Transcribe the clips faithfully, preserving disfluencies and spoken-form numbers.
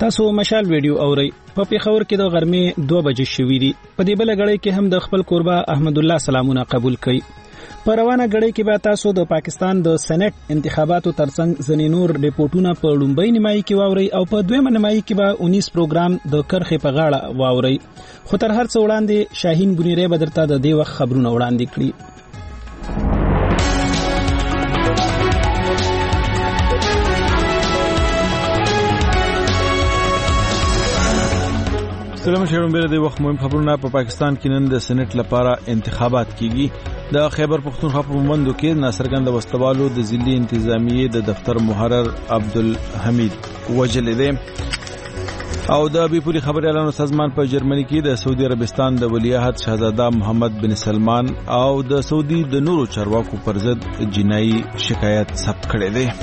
تاسو مشال ویډیو اورئ. په پیښور کې د غرمې دوه بجې شوې دي. په دې بل غړې کې هم د خپل کوربه احمد الله سلامونه قبول کړئ. په روانه غړې کې به تاسو د پاکستان د سېنات انتخاباتو ترڅنګ ځینې نور ریپورتونه په لومړی نیمایي کې واورئ او په دویمه نیمایي کې به انیس پروګرام د کرخې په غاړه واورئ. خو تر هر څه وړاندې شاهین بنيري به درته د دې وخت خبرونه وړاندې کړي. سلام شهرون بیره دی وخت مهم خبرونه. په پاکستان کې نن د سېنات لپاره انتخابات کیږي. د خیبر پختونخوا په مومندو کې ناڅرګند وسوالو د ضلعي انتظامیه د دفتر محرر عبدالحمید وجل دی. او د بیپوري خبريالانو سازمان په جرمني کې د سعودي عربستان د ولیعهد شاهزاده محمد بن سلمان او د سعودي د نورو چارواکو پر ضد جنایي شکایت ثبت کړی دی.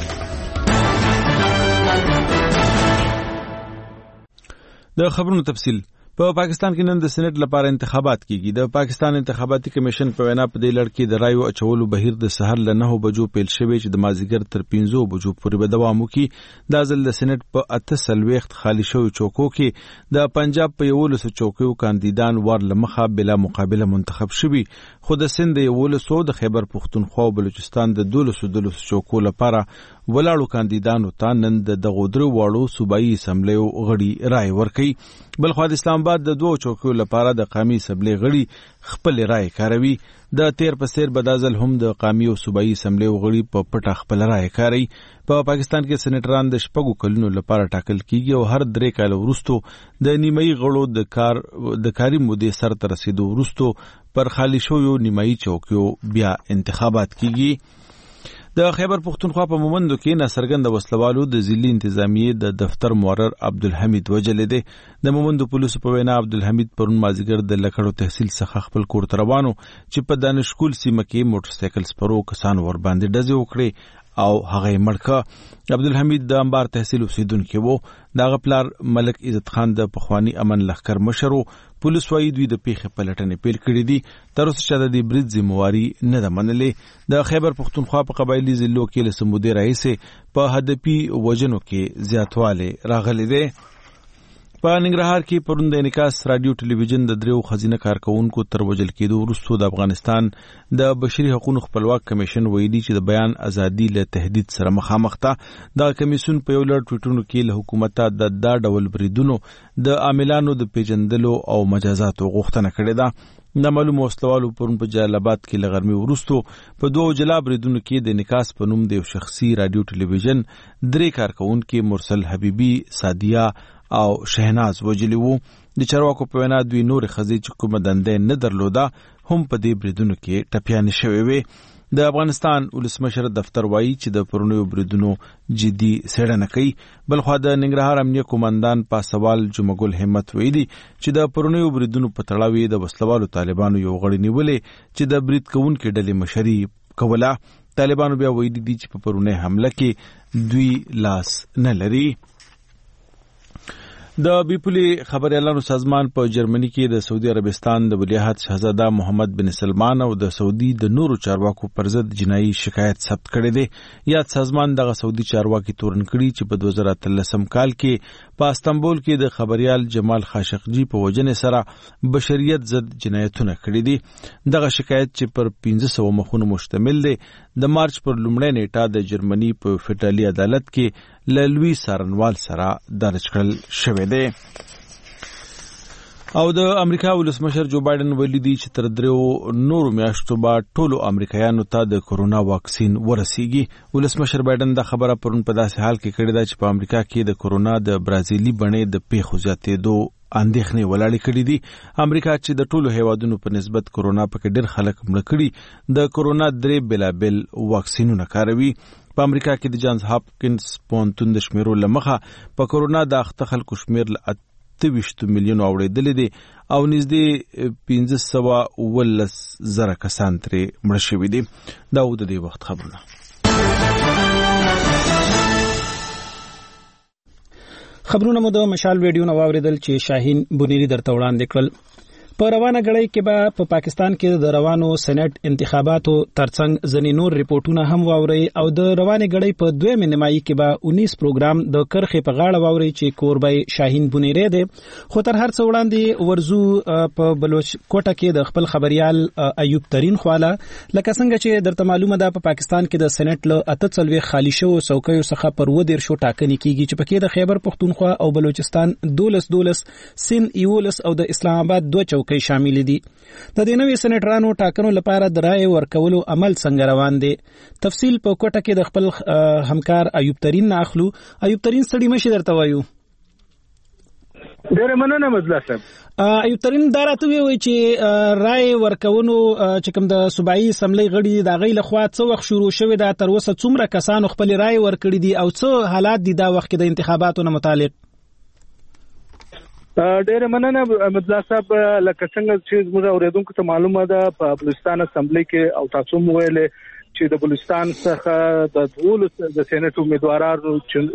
د خبرونو تفصیل. په پاکستان کې نن د سېنات لپاره انتخابات کیږي. د پاکستان انتخاباتي کمیشن په وینا په دې لړ کې د رایو اچولو بهیر د سحر له نهو بجو پیل شوی چې د مازیګر تر پنځو بجو پورې به دوام وکړي. دا ځل د سېنات په اته څلوېښت خالي شویو چوکو کې د پنجاب په یولسو چوکیو کاندیدان وار له مخه بلا مقابله منتخب شوي، خو د سند د یولسو د خیبر پختونخوا او بلوچستان د دولسو دولسو چوکو لپاره ولاړو کاندیدانو ته نن د دغو درو واړو صوبایي اسمبلیو غړي رای ورکړي. بلخوا د اسلام آباد د دوو چوکیو لپاره د قومي اسمبلی غړي خپل رای کاروي. د تیر په سیر بدازل هم د قومي او صوبایي اسمبلیو غړي په پټه خپل رای کاروي. په پاکستان کې سېنټران د شپږو کلونو لپاره ټاکل کیږي او هر درې کال وروسته د نیمایي غړو د کار د کاري مودې سر ته رسیدو وروسته پر خالی شویو نیمایي چوکیو بیا انتخابات کیږي. د خیبر پختونخوا په مومندو کې ناڅرګند وسلوالو د ضلعي انتظامیه د دفتر محرر عبدالحمید وجل دی. د مومندو پولیسو په وینا عبدالحمید پرون مازیګر د لکړو تحصیل څخه خپل کور ته روانو چې په دانشکول سیمه کې موټر سایکل سپرو کسان ور باندې ډزې وکړي او هغه یې مړ کړ. عبدالحمید د انبار تحصیل اوسیدونکی و. د هغه پلار ملک عزت خان د پخوانی امن لښکر مشر و. پولیس وايي دوی د پیښې پلټنې پیل کړې دي. تر اوسه چې د دې برید ذمہواري نه ده منلې. د خیبر پختونخوا په قبایلي ضلعو کې له سمودي راهیسې په هدفي وژنو کې زیاتوالی راغلی دی. په ننګرهار کې پرون د انعکاس رادیو ټلویزیون د دریو خزینه کارکونکو تر وژل کېدو وروسته د افغانستان د بشري حقوقو خپلواک کمیشن ویلي چې د بیان ازادي له تهدید سره مخامخ ده. د کمیسیون په یو لړ ټویټونو کې له حکومت د دا ډول بریدونو د عاملانو د پیژندلو او مجازاتو غوښتنه کړې ده. د معلوم وسلوالو پرون په جلال آباد کې له غرمې وروسته په دوه جلا بریدونو کې د انعکاس په نوم د یو شخصي رادیو ټلویزیون درې کارکونکو مرسل حبیبي، سادیه او شهناز وجلی وو. د چارواکو په وینا دوی نور خزې چې کومه دندې نه درلوده هم په دې بریدونو کې ټپیانې شوې وې. د افغانستان ولسمشر دفتر وایي چې د پرونیو بریدونو جدي څېړنه کوي. بلخوا د ننګرهار امنیه قومندان پاسوال جمعګل همت ویلي چې د پرونیو بریدونو په تړاو د وسلوالو طالبانو یو غړي نیولې چې د برید کوونکو ډلې مشري کوله. طالبانو بیا ویلي دي چې په پرونی حمله کې دوی لاس نه لري. د بیپوري خبريالانو سازمان په جرمني کې د سعودي عربستان د ولیعهد شاهزاده محمد بن سلمان او د سعودي د نورو چارواکو پر ضد جنایي شکایت ثبت کړی دی. یاد سازمان دغه سعودي چارواکي تورن کړي چې په دوه زره اتلسم کال کې په استنبول کې د خبريال جمال خاشقجي په وجنې سره بشریت ضد جنایتونه کړي دي. دغه شکایت چې پر پنځه سوه مخونو مشتمل دی د مارچ پر لومړۍ نیټه د جرمني په فدرالي عدالت کې لوی سارنوال سره درج کړل شوی دی. او د امریکا ولسمشر جو بایدن ویلي دی چې تر دریو نورو میاشتو به ټولو امریکایانو ته د کورونا واکسین ورسیږي. ولسمشر بایدن دا خبره پرون په داسې حال کې کړې ده چې په امریکا کې د کورونا د برازیلي بڼې د پیښو زیاتېدو اندېښنې ولاړې کړې دي. امریکا چې د ټولو هیوادونو په نسبت کورونا پکې ډېر خلک مړه کړي د کورونا درې بېلابېل واکسینونه کاروي. په امریکا کې د جانز هاپکینز پوهنتون د شمیرو له مخه په کورونا د اخته خلکو شمیر له اته ویشت میلیونو اوړېدلی دی او نږدې پنځه سوه اوولس زره کسان ترې مړه شوي دي. دا و د دې وخت خبرونه. خبرونه مو د مشال ویډیو نو واوریدل چې شاهین بنيري درته وړاندې کړل. په روانه غړي کې به په پاکستان کې د روانو سېنات انتخاباتو ترڅنګ ځنې نور ریپورتونه هم واوري او د روانه غړي په دویمه نیمایي کې به انیس پروګرام د کرخې په غاړه واوري چې کوربای شاهین بنيري دی. خو تر هر څه وړاندې ورزو په بلوچ کوټه کې د خپل خبريال ایوب ترين خواله لکه څنګه چې درته معلومه ده په پاکستان کې د سېنات له اته څلوي خالی شو څوکیو څخه پر ودیر شو ټاکنې کیږي چې پکې د خیبر پختونخوا او بلوچستان دولس دولس سند یولس او د اسلام آباد دوه چوکۍ شامل دي. د دې نوې سېنټرانو ټاکنو لپاره د رائے ورکولو عمل څنګه روان دي؟ تفصیل په کوټه کې د خپل همکار ایوب ترين نه اخلو. ایوب ترين ستړي مشه درته وایو. ډېر مننه مزلا صاحب. ایوب ترين دا راته وی چې رائے ورکونو چې کوم د صوبایي اسمبلی غړي د غیله خوا څو وخت شروع شوه دا تر اوسه څومره کسانو خپل رائے ورکړي دي او څه حالات دي دا وخت کې د انتخاباتو نه متعلق؟ ډېر مننه مزلا صاحب. لکه څنګه چې موږ اوریدونکو ته معلومه ده په بلوچستان اسمبلی کې او تاسو مو ویلې چې د بلوچستان څخه د ټول د سېنات امیدوارانو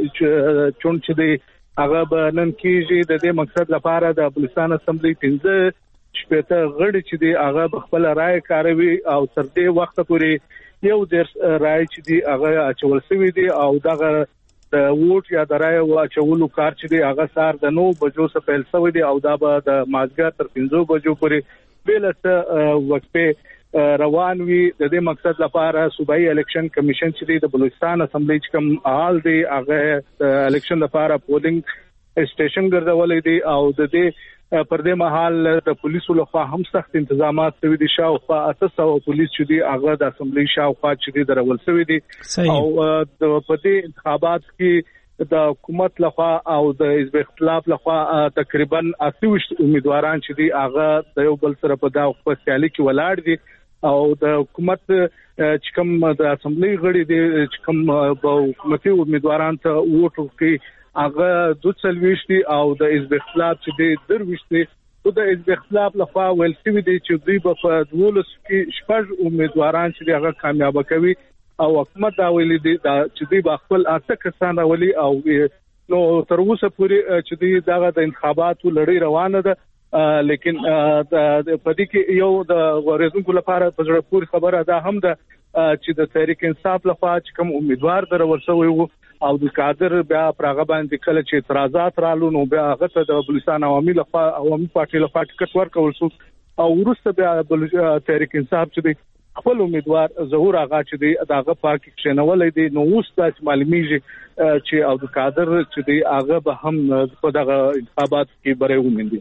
چون چې دی هغه به نن کېږي. د دې مقصد لپاره د بلوچستان اسمبلی پنځه شپږ غړي چې دی هغه به خپل رائے کاروي او تر دې وخت پورې یو د رائے چې دی هغه اچول شوی دی او دغه د ووټ یا د رائے واچولو کار چې دی هغه سار د نو بجو څخه پیل شوی دی او دا به د مازګر تر پنځه بجو پورې بلته وقفه روان وي. د دې مقصد لپاره صوبایي الیکشن کمیشن چې دی د بلوچستان اسمبلی چې کوم حال دی هغه د الیکشن لپاره پولینګ سټیشن ګرځولې دي او د دې پر دې مهال د پولیسو لخوا هم سخت انتظامات شوي دي. شاوخوا اته سوه پولیس چې دي هغه د اسمبلی شاوخوا چې دي درول شوي دي او د پدې انتخابات کې د حکومت لخوا او د حزب اختلاف لخوا تقریبا اته امیدواران چې دي هغه د یو بل سره په دغه خپلسیالي کې ولاړ دي او د حکومت چې کوم د اسمبلی غړي دي چې کوم په حکومتي امیدواران ته ووټ ورکړي هغه دوه څلويشتي او د حزب اختلاف چې دی درويشتي او د حزب اختلاف لخوا ویل شوی دی چې دوی په دولس کې شپږ امیدواران چې هغه کامیاب کوي او حکومت دا ویلي دی چې دوی په خپل اته کسان راولي او نو تر اوسه پورې چې دوی دغه د انتخاباتو لړۍ روانه ده. لیکن د پدې کې یو د ورزونکو لپاره په ضرورت پوری خبره ده هم ده چې د تحریک انصاف لخوا چې کوم امیدوار در ورسوي وو او د کادر بیا پرغه باندې کله چې اعتراضات رالو نو بیا هغه ته د بلوچستان عوامي لخوا عوامي پارټي لخوا ټکټ ورکول شو او ورسته بیا تحریک انصاف چې خپل امیدوار ظهور هغه چې دی داغه پاک کښنولې دي نو اوس د معلومیږي چې او د کادر چې دی هغه به هم په دغه انتخابات کې بره ومندي.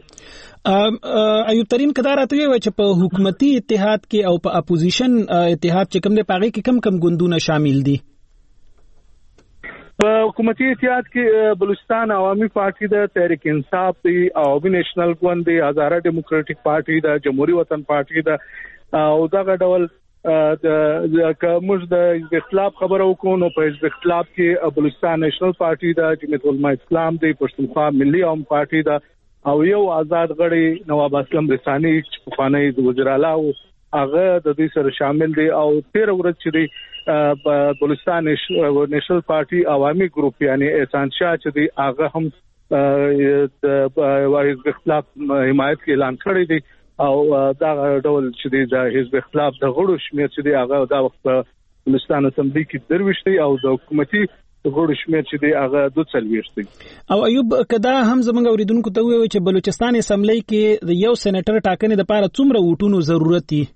ایوب ترين کدا راته وی چې په حکومتي اتحاد کې او په اپوزیشن اتحاد چې کوم دی پاغي کې کم کم ګوندونه شامل دي؟ په حکومتي اتحاد کې بلوچستان عوامي پارټي د تحریک انصاف دی عوامي نېشنل ګوند دی هزاره ډیموکراټک پارټي د جمهوریت وطن پارټي د او دغه ډول د کومز د اختلاف خبرو کو نو په اختلاف کې بلوچستان نېشنل پارټي د جمعیت العلماء اسلام دی پښتونخوا ملي عوام پارټي د او یو آزاد غړي نواب اسلم رساني چې پخوانی د وزیر اعلی هغه د دې سره شامل دي او تیر ورځ چې دی بلوچستان نېشنل پارټي عوامي ګروپ یعنی احسان شاه چې دی هغه هم د حزب اختلاف حمایت کې اعلان کړی دی او دا ډول چې دی د حزب اختلاف د غړو شمیر چې دی هغه دا وخت بلوچستان اسمبلی کې درويشتي او د حکومتي غړو شمیر چې دی هغه دوه څلويشتي. او ایوب کدا هم زمونږ اوریدونکو ته وی چې بلوچستان اسمبلی کې د یو سېنیټر ټاکنې لپاره څومره ووټونو ضرورت دي؟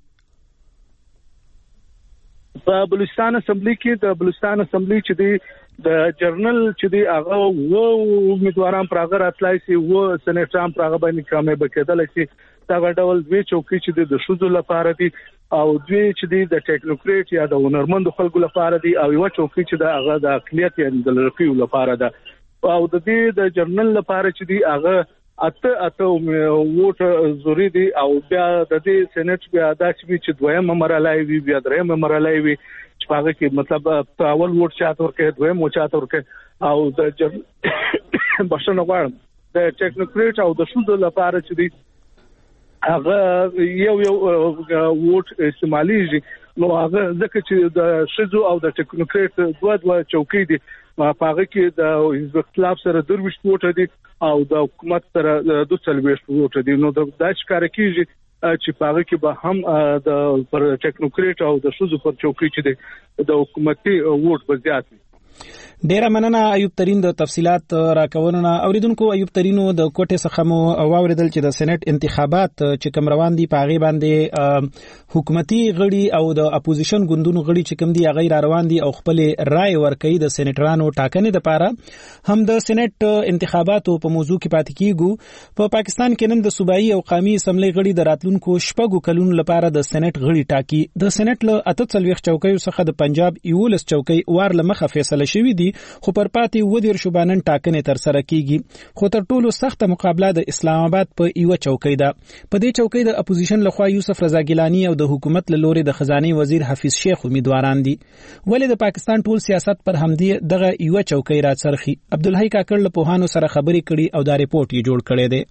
په بلوچستان اسمبلی کې د بلوچستان اسمبلی چې دی د جرنل چې دی هغه وو امیدواران پراغه راتلای شي وو سېنیټران پراغه باندې کامې بکیدل شي دا ډول دوی چوکۍ چې د شوزو لپاره دي او دوی چې دی د ټیکنوکریټ یا د هنرمند خلکو لپاره دي او یو چوکۍ چې د هغه د اقلیت یا د لړکیو لپاره ده او د دې د جرنل لپاره چې دی هغه اته اته ووټ ضروري دي او بیا د دې سېنات بیا د چې دویم مرحله وي بیا دریم مرحله وي چې هغه کې مطلب اول ووټ چاته ورکه دویم ووټ چاته ورکه او د بشنه غواړم د ټیکنوکریټ او د شوزو لپاره چې دی هغه یو یو ووټ استعماليږي نو هغه ځکه چې د شزو او د ټیکنوکریټ دوه دوه چوکۍ دي په هغه کې د حزب اختلاف سره درويشت ووټ دي او د حکومت سره د څلويشت ووټ دي نو د ښکار کیږي چې پاره کې به هم د پر ټیکنوکریټ او د شوزو پر چوکۍ چې د حکومتي ووټ به زیات وي. ډیره مننه ایوب ترين د تفصيلات راکونونه. اوریدونکو ایوب ترينو د کوټه څخه مو واوریدل چې د سېنات انتخابات چې کوم روان دي په غي باندې حکومتي غړي او د اپوزیشن ګوندونو غړي چې کوم دي غیر روان دي او خپل رائے ورکړي د سېنیټرانو ټاکنې لپاره هم د سېنات انتخاباتو په موضوع کې پاتې کیږي. په پاکستان کې نن د صوبایي او قومي اسمبلی غړي د راتلونکو شپږو کلونو لپاره د سېنات غړي ټاکي. د سېنات له اته څلويخ چوکیو څخه د پنجاب یولس چوکۍ وار لمخه فیصله شوې دي خو پر پاتې و دیر شوبانن ټاکنې تر سره کیږي. خو تر ټولو سخته مقابله د اسلام آباد په یو چوکۍ ده. په دې چوکۍ د اپوزیشن لخوا یوسف رضا ګیلانی او د حکومت له لوري د خزانه وزیر حفیظ شیخ امیدواران دي. ولې د پاکستان ټول سیاست پر همدې دغه یو چوکۍ راڅرخي؟ عبدالحی کاکړ له پوهانو سره خبرې کړي او دا ریپورت یې جوړ کړی دی.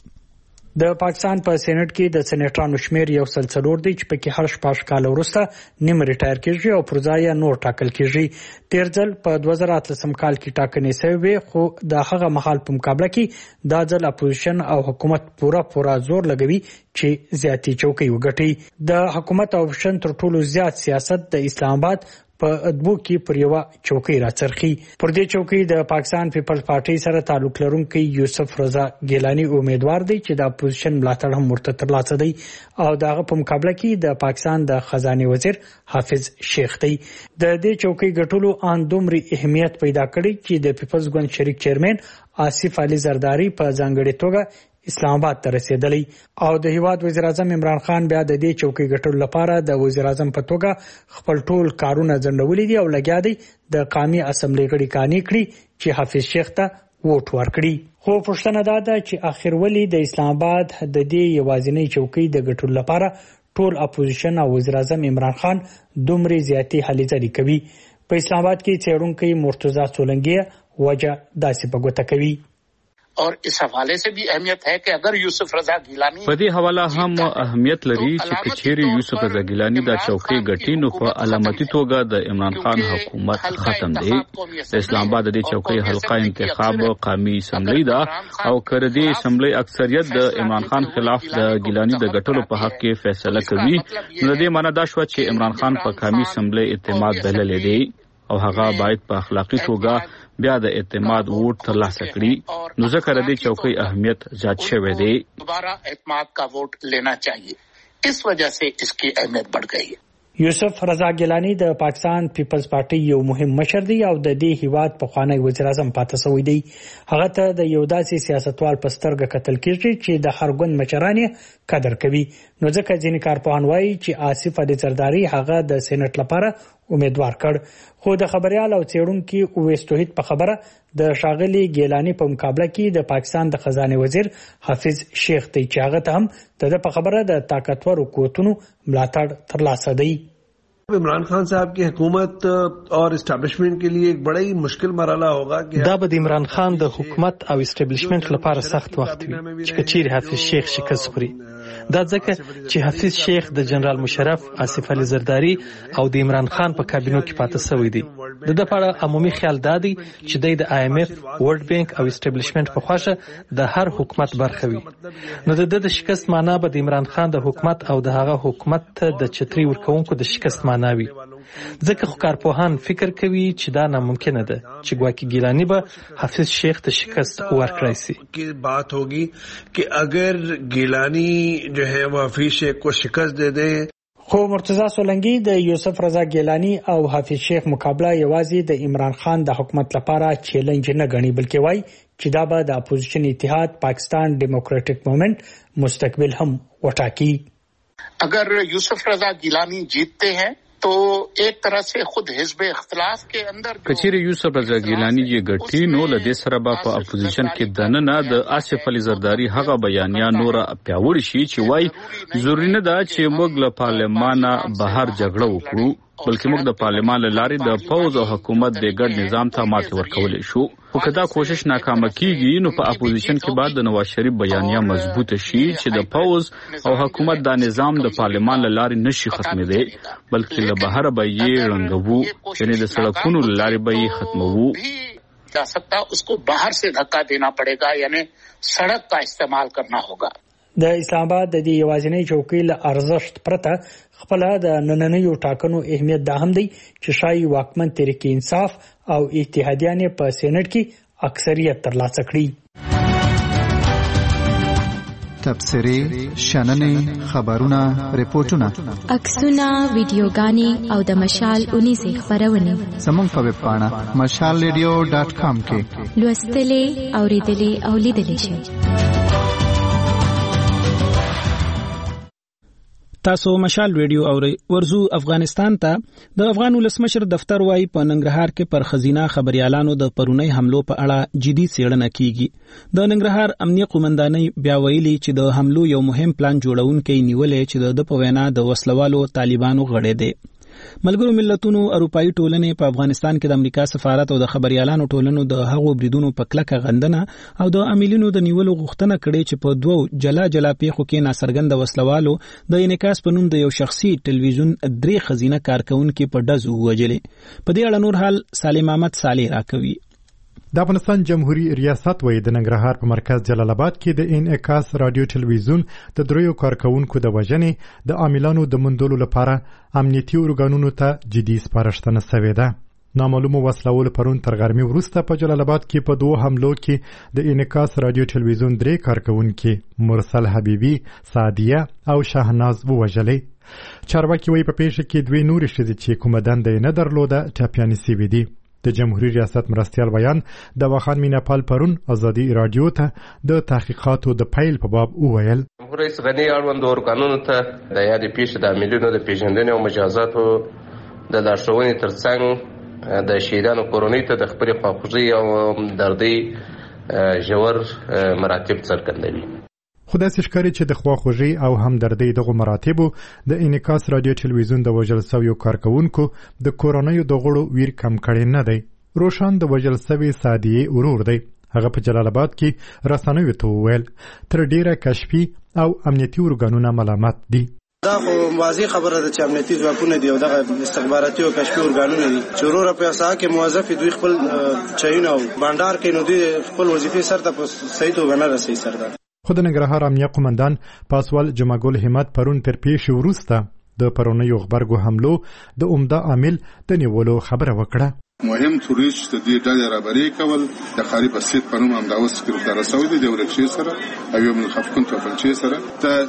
د پاکستان په سېنات کې د سېنیټرانو شمیر یو سلسلور دی چې پکې هر شپږ کال وروسته نیم ریټایر کیږي او پر ځای نور ټاکل کیږي. تیر ځل په دوه زره اتلسم کال کې ټاکنې شوې خو د هغه مخال په مقابله کې دا ځل اپوزیشن او حکومت پورا پورا زور لګوي چې زیاتی چوکۍ وګټي. د حکومت او اپوزیشن تر ټولو زیات سیاست د اسلام آباد په ادبو کې پر یو چوکۍ راڅرخي. پر دې چوکۍ د پاکستان پیپلز پارټي سره تعلق لرونکي یوسف رضا ګیلانی امیدوار دی چې د اپوزیشن ملاتړ هم ورته ترلاسه دی او دغه په مقابله کې د پاکستان د خزانه وزیر حافظ شیخ دی. د دې چوکۍ ګټلو ان دومره اهمیت پیدا کړی چې د پیپلز ګوند شریک چیرمن آصف علي زرداری په ځانګړي توګه اسلام آباد ته رسیدلی او د هیواد وزیر اعظم عمران خان بیا د دې چوکۍ ګټلو لپاره د وزیر اعظم په توګه خپل ټول کارونه ځنډولي دي او لګیا دی د قومي اسمبلی غړي کانې کړي چې حافظ شیخ ته ووټ ورکړي. خو پوښتنه دا ده چې اخر ولې د اسلام آباد د دې یوازینی چوکۍ د ګټلو لپاره ټول اپوزیشن او وزیر اعظم عمران خان دومره زیاتی هلې ځلې کوي؟ په اسلام آباد کې څېړونکي مرتضی سولنګي وجه داسې په ګوته کوي. اور اس حوالے سے بھی اہمیت ہے کہ اگر یوسف رضا گیلانی په دې حواله هم اهمیت لري چې کچېری یوسف رضا گیلانی دا چوکۍ ګټي نو په علامتي توګه د عمران خان حکومت ختم دی. د اسلام آباد د چوکۍ حلقه انتخاب قومي اسمبلی دا او کړ دې اسمبلی اکثریت د عمران خان خلاف د گیلانی د ګټلو په حق کې فیصله کوي. نو د دې معنی دا شو چې عمران خان په قومي اسمبلی اعتماد بللی دی او هغه باید په اخلاقی توګه بیا د اعتماد ووټ ترلاسه کړي. نو ځکه د دې چوکۍ اهمیت زیات شوی دی. دوباره اعتماد کا ووٹ لینا چاہیے. اس وجہ سے اس کی اہمیت بڑھ گئی. یوسف رضا گیلانی د پاکستان پیپلز پارټي یو مهم مشر دی او د دې هیواد په خوانی وزیر اعظم پاتې شوی دی. هغه ته د یو داسې سیاستوال په سترګه کتل کیږي چې د هر ګوند مشران قدر کوي. نو ځکه ځینې کارپوهان وایي چې آصف علي زرداری هغه د سېنات لپاره امیدوار کړ. خو د خبريال او څېړونکو اویس توحید په خبره د شاغلي ګیلانی په مقابله کې د پاکستان د خزانه وزیر حافظ شیخ ته چې هغه ته هم د په خبره د طاقتور قوتونو ملاتړ ترلاسه دی. عمران خان صاحب کی حکومت اور اسټابلیشمنت کے لیے ایک بڑا ہی مشکل مرحله ہوگا کہ دا به د عمران خان د حکومت او اسټابلیشمنت لپاره سخت وخت وي چې کچیر حافظ شیخ شکست خوري. دا ځکه چې حافظ شیخ د جنرال مشرف آصف علي زرداری او د عمران خان په کابینو کې پاتې شوی دی. د د لپاره عمومي خیال دادی چې د آی ایم ایف ورلد بانک او اسټابلیشمنت په خواشه د هر حکومت برخه وي. نو د د شکست معنی به د عمران خان د حکومت او د هغه حکومت ته د چتري ورکوونکو د شکست ناوي. ځکه خو کارپوهان فکر کوي چې دا ناممکنه ده چې ګواکې ګیلانی به حافظ شیخ ته شکست ورکړي سي. کی بات ہوگی کہ اگر گیلانی جو ہے وہ حافظ شیخ کو شکست دے دے. خو مرتضی سولنګي د یوسف رضا ګیلانی او حافظ شیخ مقابله یوازې د عمران خان د حکومت لپاره چیلنج نه غني بلکې وای چې دا به د اپوزیشن اتحاد پاکستان ډیموکریټک موومنٹ مستقبل هم وټاکي. اگر یوسف رضا گیلانی جیتتے ہیں تو ایک طرح سے خود حزب اختلاف کے اندر کچیر یوسف رضا گیلانی یہ گټي نو لدې سره با په اپوزیشن کې دننه د آصف علي زرداری هغه بیانیا نور پیاوړی شي چې وای ضروري نه ده چې موږ له پارلمانه بهر جګړه وکړو بلکې موږ د پارلمان لارې د فوز او حکومت د ګډ نظام ته ماتې ورکولې شو. خو کدا کوشش ناکامه کیږي نو په اپوزیشن کې بعد د نواز شریف بیانیا مضبوطه شي چې د فوز او حکومت د نظام د پارلمان لارې نشي ختمېدي بلکې له بهر به یې رنګوو یعنی د سړکونو لارې به یې ختموو. जा सकता, उसको बाहर से धक्का देना पड़ेगा, यानी सड़क का इस्तेमाल करना होगा. د اسلام آباد د دې یوازینۍ چوکۍ له ارزښت پرته خپل د نننیو ټاکنو اهمیت دا هم دی چې شایي واکمن تحریک انصاف او اتحادیان په سېنات کې اکثریت ترلاسه کړي. تبصرې، شننې، خبرونه، ریپورتونه، عکسونه، ویډیوګانې او د مشال اونیزې خبرونه زموږ په ویب پاڼه مشال ریډیو ډاټ کام کې لوستلې، اوریدلې او لیدلې شئ. تاسو مشال ریډیو اورئ. ورزو افغانستان ته. د افغان ولسمشر دفتر وايي په ننګرهار کې پر خزینه خبريالانو د پرونی حملو په اړه جدي څېړنه کیږي. د ننګرهار امنیه قومندانۍ بیا ویلي چې د حملو یو مهم پلان جوړونکي نیولې چې د په وینا د وسلوالو طالبانو غړي دي. ملګرو ملتونو اروپאי ټولنې په افغانستان کې د امریکا سفارت او د خبريالانو ټولنو د هغو بریدونو په کلکه غندنه او د عاملینو د نیولو غوښتنه کړې چې په دوو جلا جلا پیښو کې ناڅرګند وسلوالو د انعکاس په نوم د یو شخصي ټلویزیون درې خزینه کارکونکو په ډز ووجلې. په دې اړه نور حال سالم احمد صالح راکوي. د افغانستان جمهوریت ریاست وایي د ننګرهار په مرکز جلال آباد کې د انعکاس رادیو ټلویزیون د دریو کارکونکو د وژنې د عاملانو د موندلو لپاره امنیتي ارګانونو ته جدي سپارښتنه شوې ده. نامعلومو وسلوالو پرون تر غرمې وروسته په جلال آباد کې په دوه حملو کې د انعکاس رادیو ټلویزیون درې کارکونکو مرسل حبیبي، سعدیه او شاهناز ووژلې. چارواکي وایي په پیښه کې دوی نورې ښځې چې کومه دنده یې نه درلوده ټپیانې شوې دي. د جمهوریت ریاست مرستیال بیان د واخان میناپال پرون ازادي رادیو ته د تحقیقاتو د پیل په باب وویل. رئیس غنی اړوند ارګانونو ته د یادې پیښې د عاملینو د پیژندنې او مجازاتو د لارښوونې ترڅنګ د شهیدانو کورنۍ ته د خپلې خواخوږۍ او همدردۍ ژور مراتب څرګندوي. خو داسې ښکاري چې د خواخوږۍ او همدردۍ دغو مراتبو د انعکاس رادیو ټلویزیون د وژل سویو کارکونکو د کورنیو د غړو ویر کم کړی نه دی. روشن د وژل سوي سعدیې ورور دی. هغه په جلال آباد کې رسنیو ته وویل تر ډیره کشفي او امنیتي ارګانونه ملامت دي. دا خو واضح خبره ده چې امنیتي ځواکونه دي او دغه استخباراتي او کشفي ارګانونه دي چې ورور په اساس کې موظف دوی خپل چاینه او بانډار کې نو دوی خپل وظیفې سره په صحیح توګه نه رسي سره. خو د ننګرهار امنیه قومندان پاسوال جمعګل همت پرون تر پیښې وروسته د پرونیو غبرګو حملو د عمده عامل د نیولو خبره وکړه. مهم توریش د دې ډلې رهبري کول د خاري بسیط په نوم همداوس ګرفتار شوی دی د ورکشي سره او یو من خفقون توفنچي سره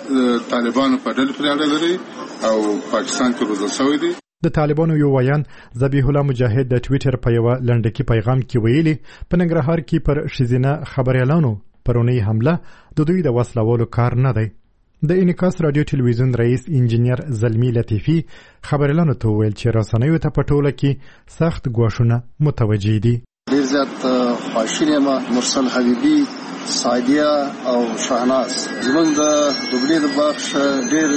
د طالبانو په ډله کې اړه لري او پاکستان کې روزل شوی دی. د طالبانو یو ویان ذبیح الله مجاهد د ټویټر په یو لنډکی پیغام کې ویلي په ننګرهار کې پر شزینه خبريالانو پرونی حمله د دوی د وسلوالو کار نه دی. د انعکاس رادیو ټلویزیون رئیس انجینیر زلمی لطیفی خبريالانو ته ویل چې رسنیو ته په ټوله کې سخت ګواښونه متوجه دي. ډیر زیات خواشینی ما مرسل حبیبی، سعدیه او شاهناز زمونږ د دوبلې د بخش ډیر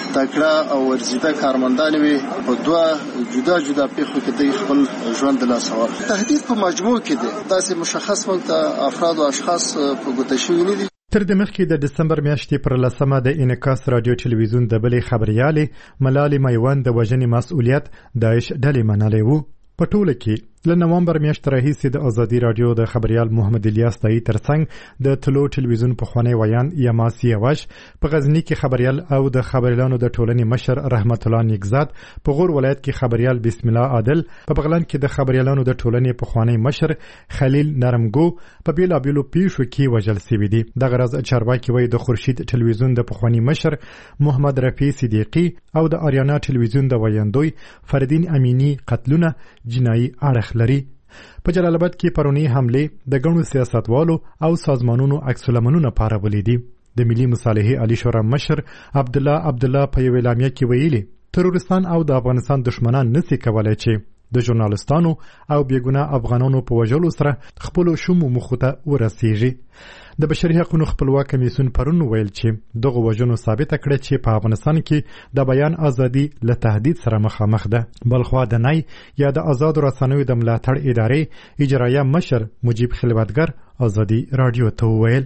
تکړه او ورزیده کارمندان وي په دوه جدا جدا پیښو کې د خپل ژوند د لاسه ورکړ. تهدید په مجموع کې دی داسې مشخص مونږ افراد او اشخاص په ګوته شوي نه دي. تر دې مخکې د دسمبر میاشتې پر لسمه د انعکاس رادیو ټلویزیون د بلې خبريالې ملالۍ میوند د وژنې مسؤلیت داعش ډلې منلی وو. په ټوله کې له نومبر میاشتې راهیسې د ازادي رادیو د خبريال محمد الیاس دای ترڅنګ د تلو ټلویزیون پخوانی ویان یماس یواش په غزنی کې خبريال او د خبريالانو د ټولنې مشر رحمت الله نیکزاد په غور ولایت کې خبريال بسم الله عادل په بغلان کې د خبريالانو د ټولنې پخوانی مشر خلیل نرمګو په بیلابیلو پیښو کې وژل شوي دي. د غرض چارواکي وایي د خورشید ټلویزیون د پخوانی مشر محمد رفیع صدیقی او د آریانا ټلویزیون د ویاندوی فردین امینی قتلونه جنایي اړخ لري. په جلال آباد کې پرونی حمله د ګڼو سیاستوالو او سازمانونو عکس العملونه پارولې دي. د ملي مصالحې علي شورا مشر عبد الله عبد الله په یو اعلامیه کې ویلي ترورستان او د افغانستان دشمنان نسي کولای چې د ژورنالستانو او بیګناه افغانانو په وژلو سره خپل شوم مخته ورسیږي. د بشري حقوقو خپلواک کمیسیون پرون ویل چې دغه وژنو ثابت کړه چې په افغانستان کې د بیان ازادي له تهدید سره مخامخ ده. بلخوا د نای یا د آزاد رسنیو د ملاتړ ادارې اجرایه مشر مجیب خلوتګر ازادي رادیو ته ویل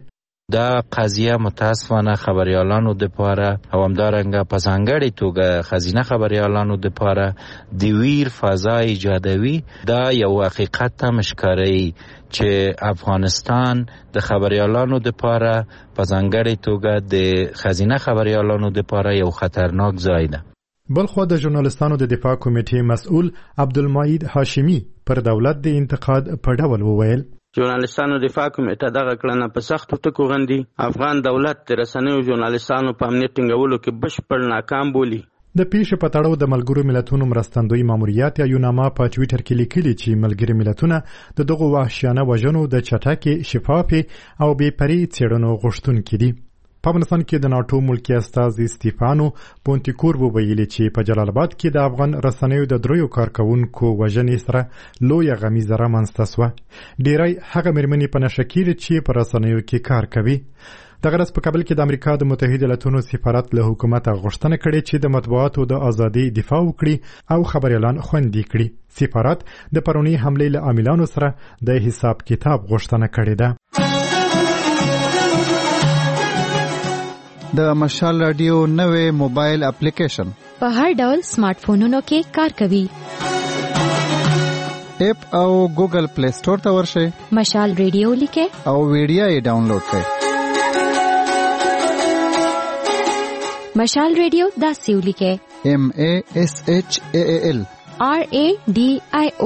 دا قضیه متاسفانه خبريالانو د پاره او همدارنګه په ځانګړي توګه خزینه خبريالانو د پاره د ویر فضا ایجادوي. دا یو حقیقت مشکاري چې افغانستان د خبريالانو د پاره په ځانګړي توګه د خزینه خبريالانو د پاره یو خطرناک ځای ده. بلخو د ژورنالستانو د دفاع کمیټې مسؤل عبدالمجید هاشمی پر دولت د انتقاد په ډول وویل: ژورنالستانو دفاع کمیټه دغه کړنه په سختو ټکو غندي. افغان دولت د رسنیو ژورنالستانو په امنیت ټینګولو کې بشپړ ناکام بولي. د پیښې په تړاو د ملګرو ملتونو مرستندوی ماموریت یوناما په ټویټر کې لیکلي چې ملګري ملتونه د دغه وحشیانه وژنو د چټکې شفافې او بې پرې څېړنو غوښتونکي دي. په افغانستان کې د ناټو ملکی استازي سټیفانو پونتیکور وویلي چې په جلال آباد کې د افغان رسنیو د دریو کارکونکو وژنې سره لویه غمیزه رامنځته سوه. ډیری هغه مېرمنې په نشه کې دي چې په رسنیو کې کار کوي. دغه ورځ په کابل کې د امریکا د متحده ایالاتونو سفارت له حکومته غوښتنه کړې چې د مطبوعاتو د ازادۍ دفاع وکړي او خبريالان خوندي کړي. سفارت د پرونی حملې له عاملانو سره د حساب کتاب غوښتنه کړې ده. د مشال رادیو نوې موبایل اپلیکیشن په هر ډول سمارټ فونونو کې کار کوي. اپ او ګوګل پلی سٹور ته ورشئ، مشال رادیو لیکئ او ویډیو یې ډاونلوډ کړئ. مشال رادیو داسې ولیکئ: ایم ای ایس ایچ ای ای ال آر ای ډي آی او.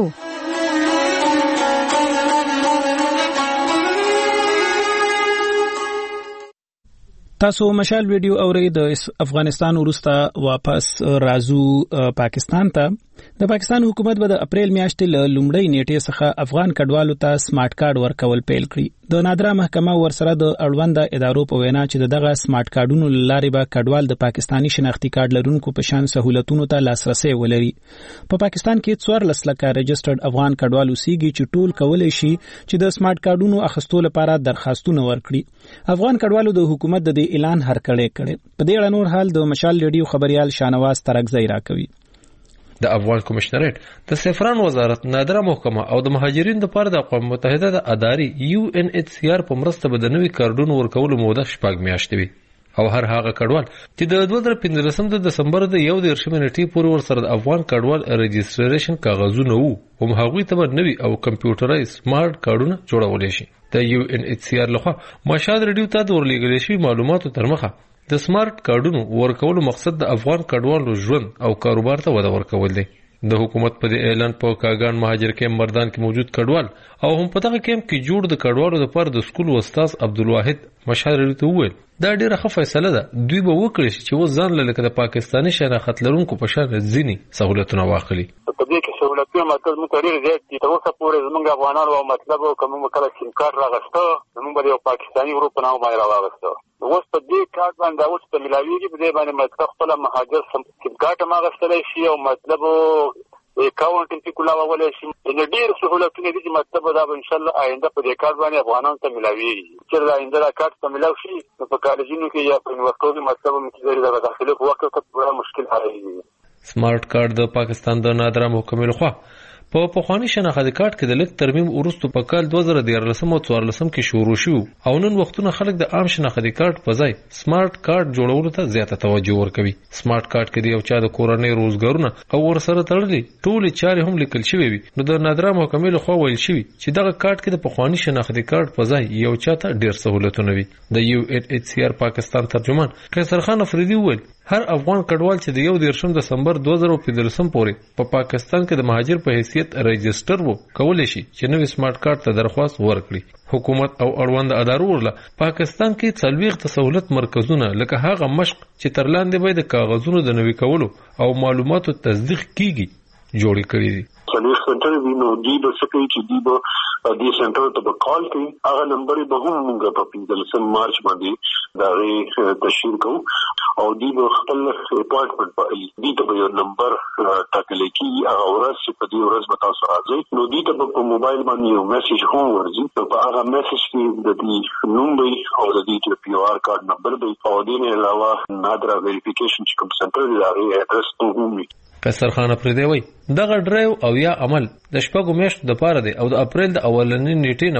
تاسو مشال ویډیو اورئ. د افغانستان وروسته واپس راځو پاکستان ته. د پاکستان حکومت به د اپریل میاشتې له لومړۍ نیټې څخه افغان کډوالو ته سمارټ کارت ورکول پیل کړي. د نادره محکمه ورسره د اړوند ادارو په وینا چې دغه سمارټ کارتونو لارې به کډوال د پاکستانی شناختی کارت لرونکو په شان سہولتونو ته لاسرسي ولري. په پاکستان کې څوارلس لکه رجسټرډ افغان کډوال اوسېږي چې ټول کولای شي چې د سمارټ کارتونو اخیستو لپاره درخواستونه ورکړي. افغان کډوالو د حکومت د اعلان هرکړې کړي. په دې اړه نور حال د مشال ریډیو خبريال شانواز ترکزی راکوي. د افغان کمشنریټ د سفران وزارت نادره محکمه او د مهاجرینو لپاره د اقوام متحده د ادارې یو ان ایچ سی آر په مرسته به د نوي کارډونو ورکولو موده شپږ میاشتې وي او هر هغه کډوال چې د دوه زره پنځلسم د دسمبر د یو دیرشمې نیټې پورې ورسره د افغان کډوال رجسټریشن کاغذونه وو هم هغوی ته به نوي او کمپیوټرایز سمارټ کارډونه جوړولی شي. د یو ان ایچ سی آر لخوا مشال ریډیو ته د ورلېږل شوي معلوماتو تر مخه د سمارټ کارډونو ورکولو مقصد د افغان کډوالو ژوند او کاروبار ته وده ورکول دی. د حکومت په دې اعلان په کاغان مهاجر کیمپ مردان کې موجود کډوال او هم په دغه کیمپ کې جوړ د کډوالو لپاره د سکول استاد عبدالواحد مشال ریډیو ته وویل دا ډیره ښه فیصله ده. دوی به وکړي چې و ځان لکه د پاکستاني شناخت لرونکو په شان ځینی سہولتونه واخلي. په دې کې سہولتونه مطلب موږ ډیر زیات دي. تر اوسه پورې زموږ افغانانو او مطلب کوم کله سیم کارت راغسته زموږ به یو پاکستاني ګروپ نه وای راغسته. اوس په دې کارت باندې اوس په ملاویږي په دې باندې مطلب خپل مهاجر سیم کارت ما غسته شي او مطلب اکاونټ یې کولا ولې شي. ان ډیر سہولتونه دي چې مطلب دا ان شاء الله آینده په دې کارت باندې افغانانو ته ملاویږي. چې دا آینده دا کارت ته ملاوي شي نو په کالجونو کې یا په یونیورسيټو کې مطلب چې دا داخلي په وخت کې ډېر مشکل حلوي. سمارټ کارت د پاکستان د نادره محکمې لخوا په پخوانی شناختی کارت کې د لیک ترمیم وروسته په کال دوه زره دیارلسم او څوارلسم کې شروع شو او نن وختونه خلک د عام شناختی کارت په ځای سمارټ کارت جوړولو ته زیاته توجه ورکوي. سمارټ کارت کې د یو چا د کورنۍ روزګارونه او ورسره تړلي ټول چارې هم لیکل شوی وي. نو د نادره محکمې لخوا ویل شوی چې دغه کارت کې د پخوانی شناختی کارت په ځای یو چا ته ډیر سہولتونه وي. د یو ان ایچ سی آر پاکستان ترجمان قیصر خان افریدي وویل هر افغان کډوال چې د یو دیرشم دسمبر دوه زره پنځلسم پورې په پا پاکستان کې د مهاجر په حیثیت رجسټر وو کولای شي چې نوې سمارټ کارت ته درخواست ورکړي. حکومت او اړوند ادارو ورله پاکستان کې څلوېښت سہولت مرکزونه لکه هغه مشق چې تر لاندې به د کاغذونو د نوي کولو او معلوماتو تصدیق کیږي جوړې کړې دي. څلوېښت سنټر وي نو دوی به څه کوي چې دوی به دې سنټر ته به کال کوي. هغه نمبر به هم موږ په پنځلسم مارچ باندې د هغې تشهیر کوو او دوی به خپل اپاینټمنټ پالي. دوی ته به یو نمبر ټاکلی کېږي. هغه ورځ چې په دې ورځ به تاسو راځئ نو دوی ته به په موبایل باندې یو میسج هم ورځي. نو په هغه میسج کې د دې نوم به او د دې چې پی او آر کارډ نمبر به او دې نه علاوه نادره ویریفیکیشن چې کوم سنټر دی د هغې اډرس هم وي. قیصر خان افریدی وایي دغه ډرایو او یا عمل د شپږو میاشتو دپاره دی او د اپریل د اولنۍ نیټې نه به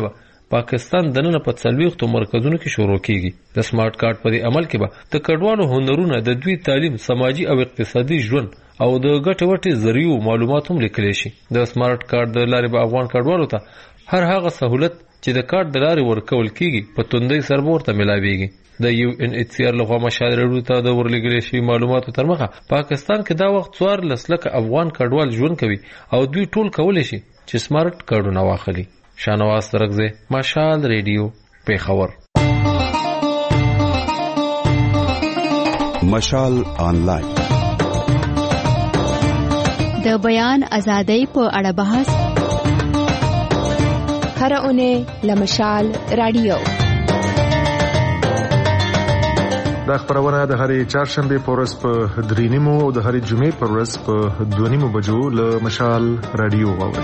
پاکستان دننه په څلوېښتو مرکزونو کې شروع کیږي. د سمارټ کارت په دې عمل کې به د کډوالو هنرونه د دوی تعلیم، سماجی او اقتصادي ژوند او د ګټې وټې ذریعو معلومات هم لیکلی شي. د سمارټ کارت د لارې به افغان کډوالو ته هر هغه سہولت چې د کارت د لارې ورکول کیږي په توندۍ سره به ورته ملاویږي. د یو ان ایچ سی آر لخوا مشال راډیو ته د ورلګلې شوي معلوماتو تر مخه پاکستان کې دا وخت څوارلس لکه افغان کډوال ژوند کوي او دوی ټول کولی شي چې سمارټ کارډونه واخلي. شانواز ترکزی، مشال ریډیو، پیښور. مشال آنلاین د بیان ازادۍ په اړه بحث هر اونۍ له مشال رادیو. دا خبرونه د هرې چهارشنبه په ورځ په درې نیمو او د هرې جمعې په ورځ په دوه نیمو بجو له مشال رادیو واورئ.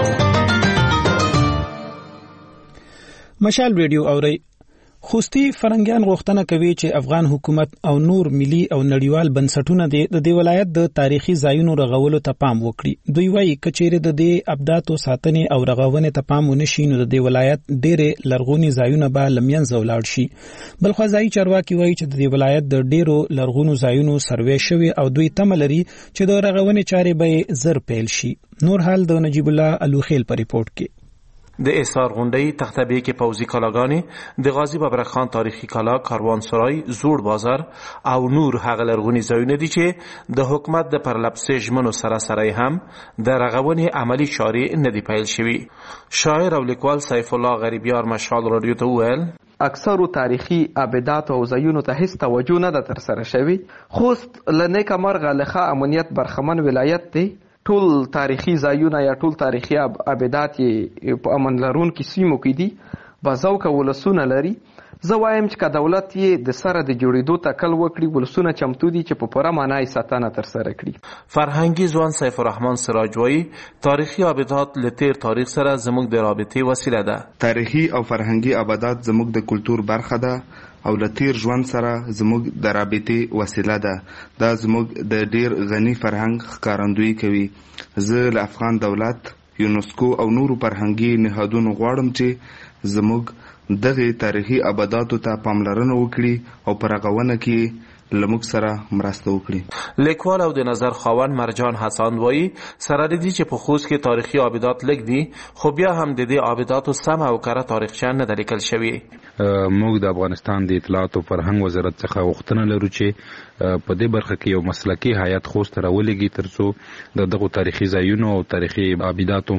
مشال رادیو اورئ. خوستي فرنګیان غوښتنه کوي چې افغان حکومت او نور ملي او نړیوال بنسټونه د دې ولایت د تاریخي ځایونو رغولو ته پام وکړي. دوی وايي کچېره د دې ابداتو ساتنې او رغونې ته پام ونشي نو د دې ولایت ډېرې لرغوني ځایونه به له منځه ولاړ شي. بلخوا ځایي چارواکي وايي چې د دې ولایت د ډېرو لرغونو ځایونو سروې شوي او دوی تمه لري چې د رغونې چارې به زر پیل شي. نور حال د نجیب الله الوخیل په ریپورت کې. د احصار غونډې تختبیه کې پوځي کلاګانې د غازی ببرخان تاریخي کلا، کاروانسرای، زوړ بازار او نور هغه لرغوني ځایونه دي چې د حکومت د پرلپسې ژمنو سره سره هم د رغونې عملی چارې نه دي پیل شوي. شاعر او لیکوال سیف الله غریبیار مشال رادیو ته وویل اکثرو تاریخي ابدات او ځایونو ته هیڅ توجه نه ده ترسره شوې. خوست له نیکه مرغه له ښه امنیت برخمن ولایت دی. ټول تاریخي ځایونه یا ټول تاریخي ابدات یې په امن لرونکو سیمو کې دي. بازوکه ولسونه لري. زه وایم چې که دولت یې د سره د جوړېدو تکل وکړي، ولسونه چمتو دي چې په پوره معنا یې ساتنه ترسره کړي. فرهنګي ځوان سیف الرحمن سراج وایي تاریخي ابدات له تیر تاریخ سره زموږ د رابطې وسیله ده. تاریخي او فرهنګي ابدات زموږ د کلتور برخه ده او له تیر ژوند سره زموږ د رابطې وسیله ده. دا زموږ د ډیر غني فرهنګ ښکارندویي کوي. زه له افغان دولت، یونسکو او نورو فرهنګي نهادونو غواړم چې زموږ دغه تاریخي ابداتو ته پاملرنه وکړي او پر رغونه کې لموږ سره مرسته وکړي. لیکوال او د نظر خاوند مرجان حسن وایي سره د دې چې په خوست کې تاریخي ابدات لږ دي خو بیا هم د دې ابداتو سم او کره تاریخچه نه ده لیکل شوې. موږ د افغانستان د اطلاعات او فرهنګ وزارت څخه غوښتنه لرو چې په دې برخه کې یو مسلکي هیئت خوست راولېږي ترڅو د دغو تاریخي ځایونو او تاریخي ابداتو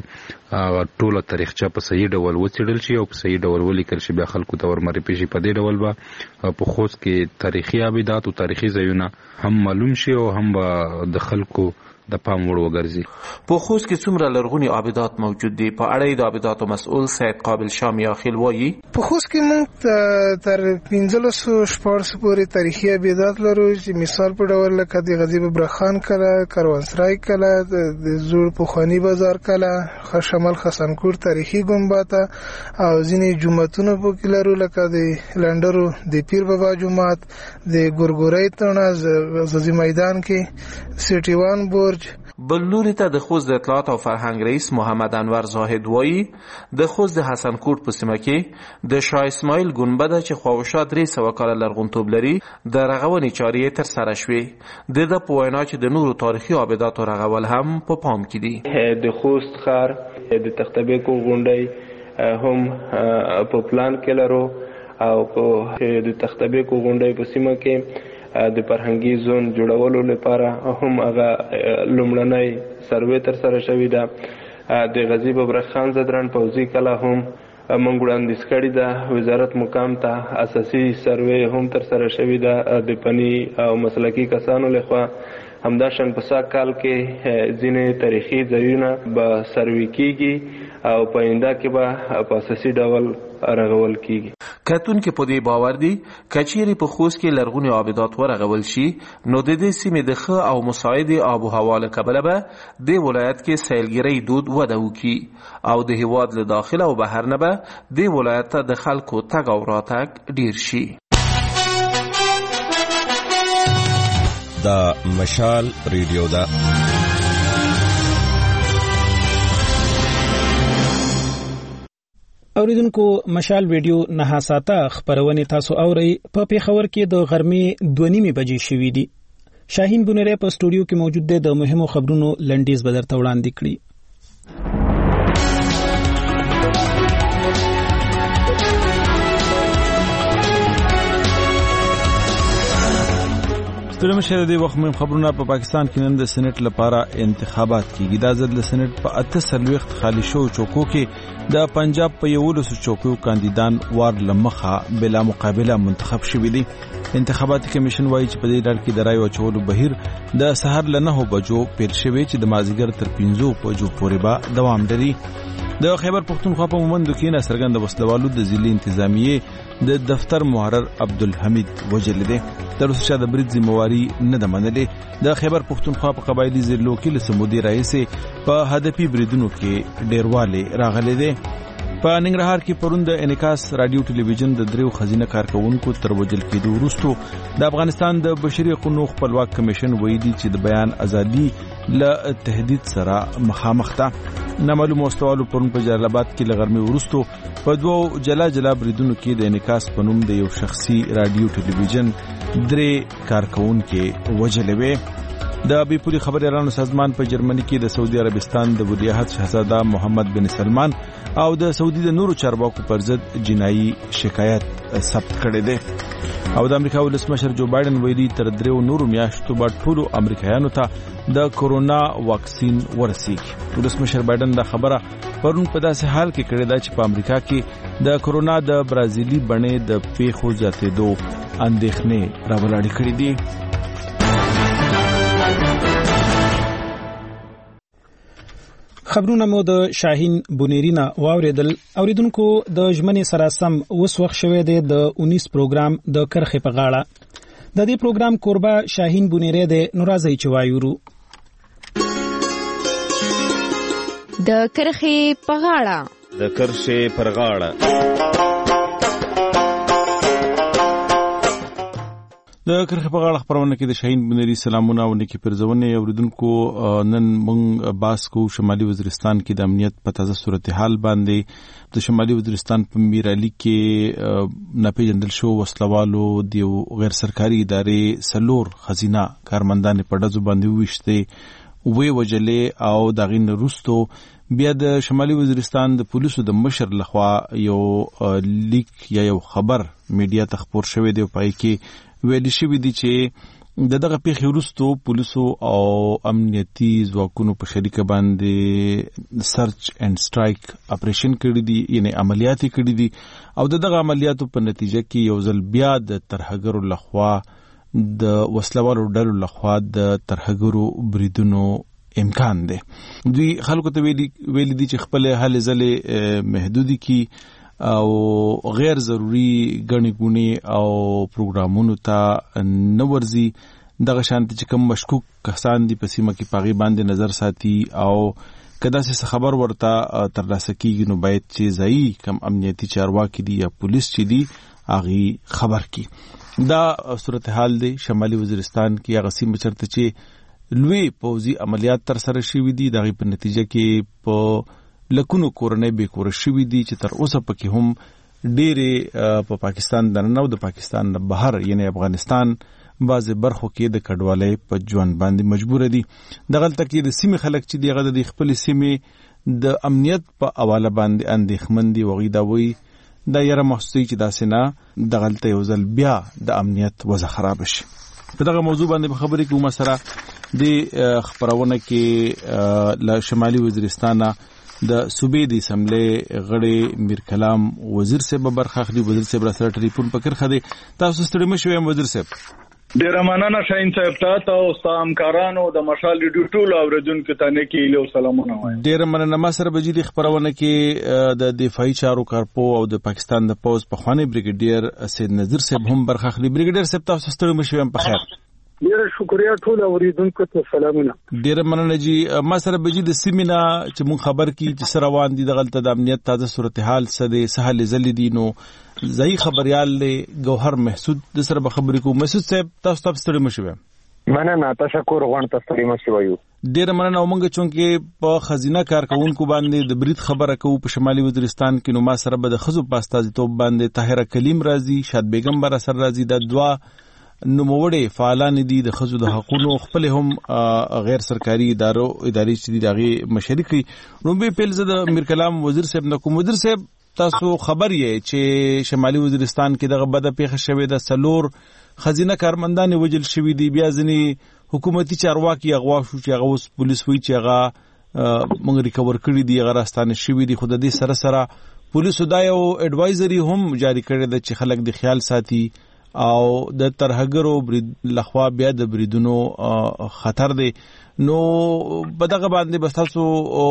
ټوله تاریخچه په صحیح ډول وڅېړل شي او په صحیح ډول ولیکل شي. بیا خلکو ته ورمعرفي شي. په دې ډول به په خوست کې تاریخي ابدات او تاریخي ځایونه هم معلوم شي او هم به د خلکو د پام وړ وګرځي. په خوست کې څومره لرغوني ابدات موجود دي؟ په اړه د ابداتو مسؤل سید قابل شاه میاخیل وایي په خوست کې موږ تر پنځلسو شپاړسو پورې تاریخي ابدات لرو چې مثال په ډول لکه د غازی ببرخان کلا، کاروانسرای کلا، د زوړ پخوانی بازار کلا، خشمل خسنکور تاریخي ګنبده او ځینې جوماتونه پکې لرو لکه د لندرو د پیر بابا جومات، د ګورګورای تڼه ززي میدان کې سیټي وان برج. بل لوري ته د خوست د اطلاعات او فرهنګ رئیس محمد انور زاهد وایي د خوست د حسن کوټ په سیمه کې د شاه اسماعیل ګنبده چې خواوشا درې سوه کاله لرغونتوب لري د رغونې چارې ترسره شوې. د ده په وینا چې د نورو تاریخي ابداتو رغول هم په پام کې دي. د خوست ښار د تختبیکو غونډۍ هم په پلان کې لرو او په د تختبیکو غونډۍ په سیمه کې د فرهنګي زون جوړولو لپاره هم هغه لومړنۍ سروې ترسره شوې ده. د غازی ببرخان زدران پوځي کلا هم موږ وړاندیز کړې ده. وزارت مقام ته اساسي سروې هم ترسره شوې ده د فني او مسلکي کسانو لخوا. همداشان په سږ کال کې ځینې تاریخي ځایونه به سروې کیږي او په آینده کې به په اساسي ډول رغول کیږي. کتونکي په دې باور دي کچېرې په خوست کې لرغوني ابدات ورغول شي نو د دې سیمې د ښه او مساعد آب و هوا له کبله به د ولایت کې سیلګرۍ دود وده وکړي او د هیواد له داخله او بهر نه به د ولایت ته د خلکو تګ او راتګ ډیر شي. دا مشال ریډیو ده. اوریدونکو مشال ویډیو نه ساته خبرونه تاسو اورئ په پیښور کې د غرمې دوه نیمې بجې شوې دي. شاهین بونری په سټوډیو کې موجود دی. د مهمو خبرونو لنډیز به درته وړاندې کړي. ستړي مشه د وخت مهم خبرونه په پاکستان کې نن د سېنات لپاره انتخابات کیږي. دا ځل د سېنات په اته سلويخت خالی شو چوکو کې د پنجاب په یولسو چوکو کاندیدان وار لمخه بلا مقابله منتخب شوي دي. انتخاباتي کمیشن وایي چې په دې ډول کې د رای اچولو بهیر د سحر له نهو بجو پیل شوی چې د مازیګر تر پنځو بجو پورې به دوام لري. د خیبر پختونخوا په مومندو کې ناڅرګند وسلوالو د ضلع انتظامیه د دفتر محرر عبدالحمید وجل دی. تر اوسه د برید ذمہواری نه ده منلې. د خیبر پختونخوا په قبایلی ضلعو کې له سمودي رئیس په هدفي بریدونو کې ډیرواله راغلي دي. په ننګرهار کې پروند انعکاس رادیو ټلویزیون د دریو خزینه کارکونکو تر وجل کېدو وروسته د افغانستان د بشري حقوقو خپلواک کمیشن ویلي چې د بیان ازادي له تهدید سره مخامخ ده. نامعلوم مستوالو پرون په جلال آباد کې لغرمه ورستو په دوو جلا جلا بریدونو کې د انعکاس پنوم د یو شخصي رادیو ټلویزیون درې کارکونکو وجلوي. د بیپوري خبريالانو سازمان په جرمني کې د سعودي عربستان د ولیعهد شاهزاده محمد بن سلمان او د سعودي د نورو چارواکو پر ضد جنایي شکایت ثبت کړی دی. او د امریکا ولسمشر جو بایدن ویلي تر دریو نورو میاشتو بعد ټولو امریکایانو ته د کورونا واکسین ورسیږي. ولسمشر بایدن دا خبره پرون په داسې حال کې کړې ده چې په امریکا کې د کورونا د برازیلي بڼې د پیښو زیاتېدو اندېښنې راولاړې کړې دي. خبرونه مو د شاهین بونیرینا واوریدل. اوریدونکو د ژمنې سره سم اوس وخت شوه دی د اونیس پروګرام د کرخې په غاړه. د دې پروګرام کوربه شاهین بونیری دی. نو راځي چې وایو د کرخې په غاړه د کرخې پر غاړه د کرخې په غاړه خبرونه کې د شاهین بونیری سلامونه او نیکی پرځونه اوریدونکو. نن موږ باس کو شمالي وزیرستان کې د امنیت په تازه صورتحال باندې. د شمالي وزیرستان په میرعلی کې ناپېژندل شو وسلوالو د غیر سرکاري ادارې سلور خزینه کارمندان په ډزو باندې وشته وی وجلې او د غین روستو بیا د شمالي وزیرستان د پولیسو د مشر لخوا یو لیک یا یو خبر میډیا ته خبر شوی دی. پای کې ویل شوی دی چې د دغه پیښې وروسته پولیسو او امنیتي ځواکونو په شریکه باندې سرچ اینڈ سټرایک اپریشن کړی دی، یعنی عملیات کړی دي او د دغه عملیاتو په نتیجه کې یو ځل بیا د ترهګرو لخوا د وسلوالو ډلو لخوا د ترهګرو بریدونو امکان دی. دوی خلکو ته ویلي ویلي دي چې خپل هلې ځلې محدودي کی او غیر ضروری غنی ګونی او پروګرامونو ته نه ورزي. دغه شانت چې کوم مشکوک کسان دي په سیمه کې پاغي باندې نظر ساتي او کدا څه خبر ورته ترلاسه کیږي نو باید چې ځای کم امنیتي چارواکي دي یا پولیس چې دي اغي خبر کی. دا صورتحال دی شمالي وزیرستان کې هغه سیمه چرته چې لوی پوځي عملیات تر سره شوي دي. دغه په نتیجه کې په لکونو کورنۍ به کور شوي دي چې تر اوسه پکې هم ډېرې په پاکستان دننه او د پاکستان نه بهر یعنی افغانستان بعضې برخو کې د کډوالۍ په ژوند باندې مجبوره دي. دغلته کې د سیمې خلک چې دي هغه د خپلې سیمې د امنیت په حواله باندې اندېښمن دي. هغوی دا وایي دا یره محسوسوي چې داسې نه دغلته یو ځل بیا د امنیت وضع خراب شي. په دغه موضوع باندې په خبرې کومه سره د خبرونه کې له شمالي وزیرستانه د صوبې د اسمبلی غړي میر کلام وزیر صاحب برخه اخلي. وزیر صاحب را سره ټلیفون پکړ خدي. تاسو ستړي مشوي وزیر صاحب؟ ډیر مننه شاهین صاحب ته او ستاسو همکارانو د مشال ریډیو ټول اوریدونکو ته نیکی له سلامونه وایم. ډیر مننه. ما سره بجې د خبرونه کې د دفاعي چارو کارپو او د پاکستان د پوز په خواني بریګیډیر سید نذیر صاحب هم برخه اخلي. بریګیډیر صاحب تاسو ستړي مشوي په خیر؟ ډیر شکریا ټول اوریدونکو ته سلامونه. ډیر مننه جی. ما سره بجې د سیمینا چې مون خبر کی چې سره روان دي دغلت د امنیت تازه صورتحال سده سهل زلی دي نو ځای خبريال له گوهر محسود د سره خبرې کو. محسود صاحب تاسو تاسو ستړي مشوي؟ مننه تشکر غوڼ تاسو ستړي مشوي. ډېر مننه ومنګه چونکې په خزینه کارکونکو باندې د برید خبره کوو په شمالي وزیرستان کې. نو ما سره به د خزو په استازیتوب باندې طاهره کلیم راځي، شاد بیگم بر سره راځي. د دوا نوموړي فعالان دي د خزو د حقوقو خپل هم غیر سرکاري ادارو اداري چې دغه مشري کوي. نو به پیل زده میر کلام وزیر صاحب نو کوم وزیر صاحب تاسو خبر یې چې شمالي وزیرستان کې دغه بده پیښه شوې ده، سلور خزینه کارمندان وجل شوې دي، بیا ځنی حکومتي چارواکي اغوا شو چې هغه اوس پولیس وی چې هغه موږ ریکور کړی دي، هغه راستانه شوې دي. خو د دې سره سره پولیسو دا یو اډوایزري هم جاری کړی ده چې خلک د خیال ساتي او د ترهګرو لخوا بیا د بریدونو خطر دی. نو په دغه باندې بس تاسو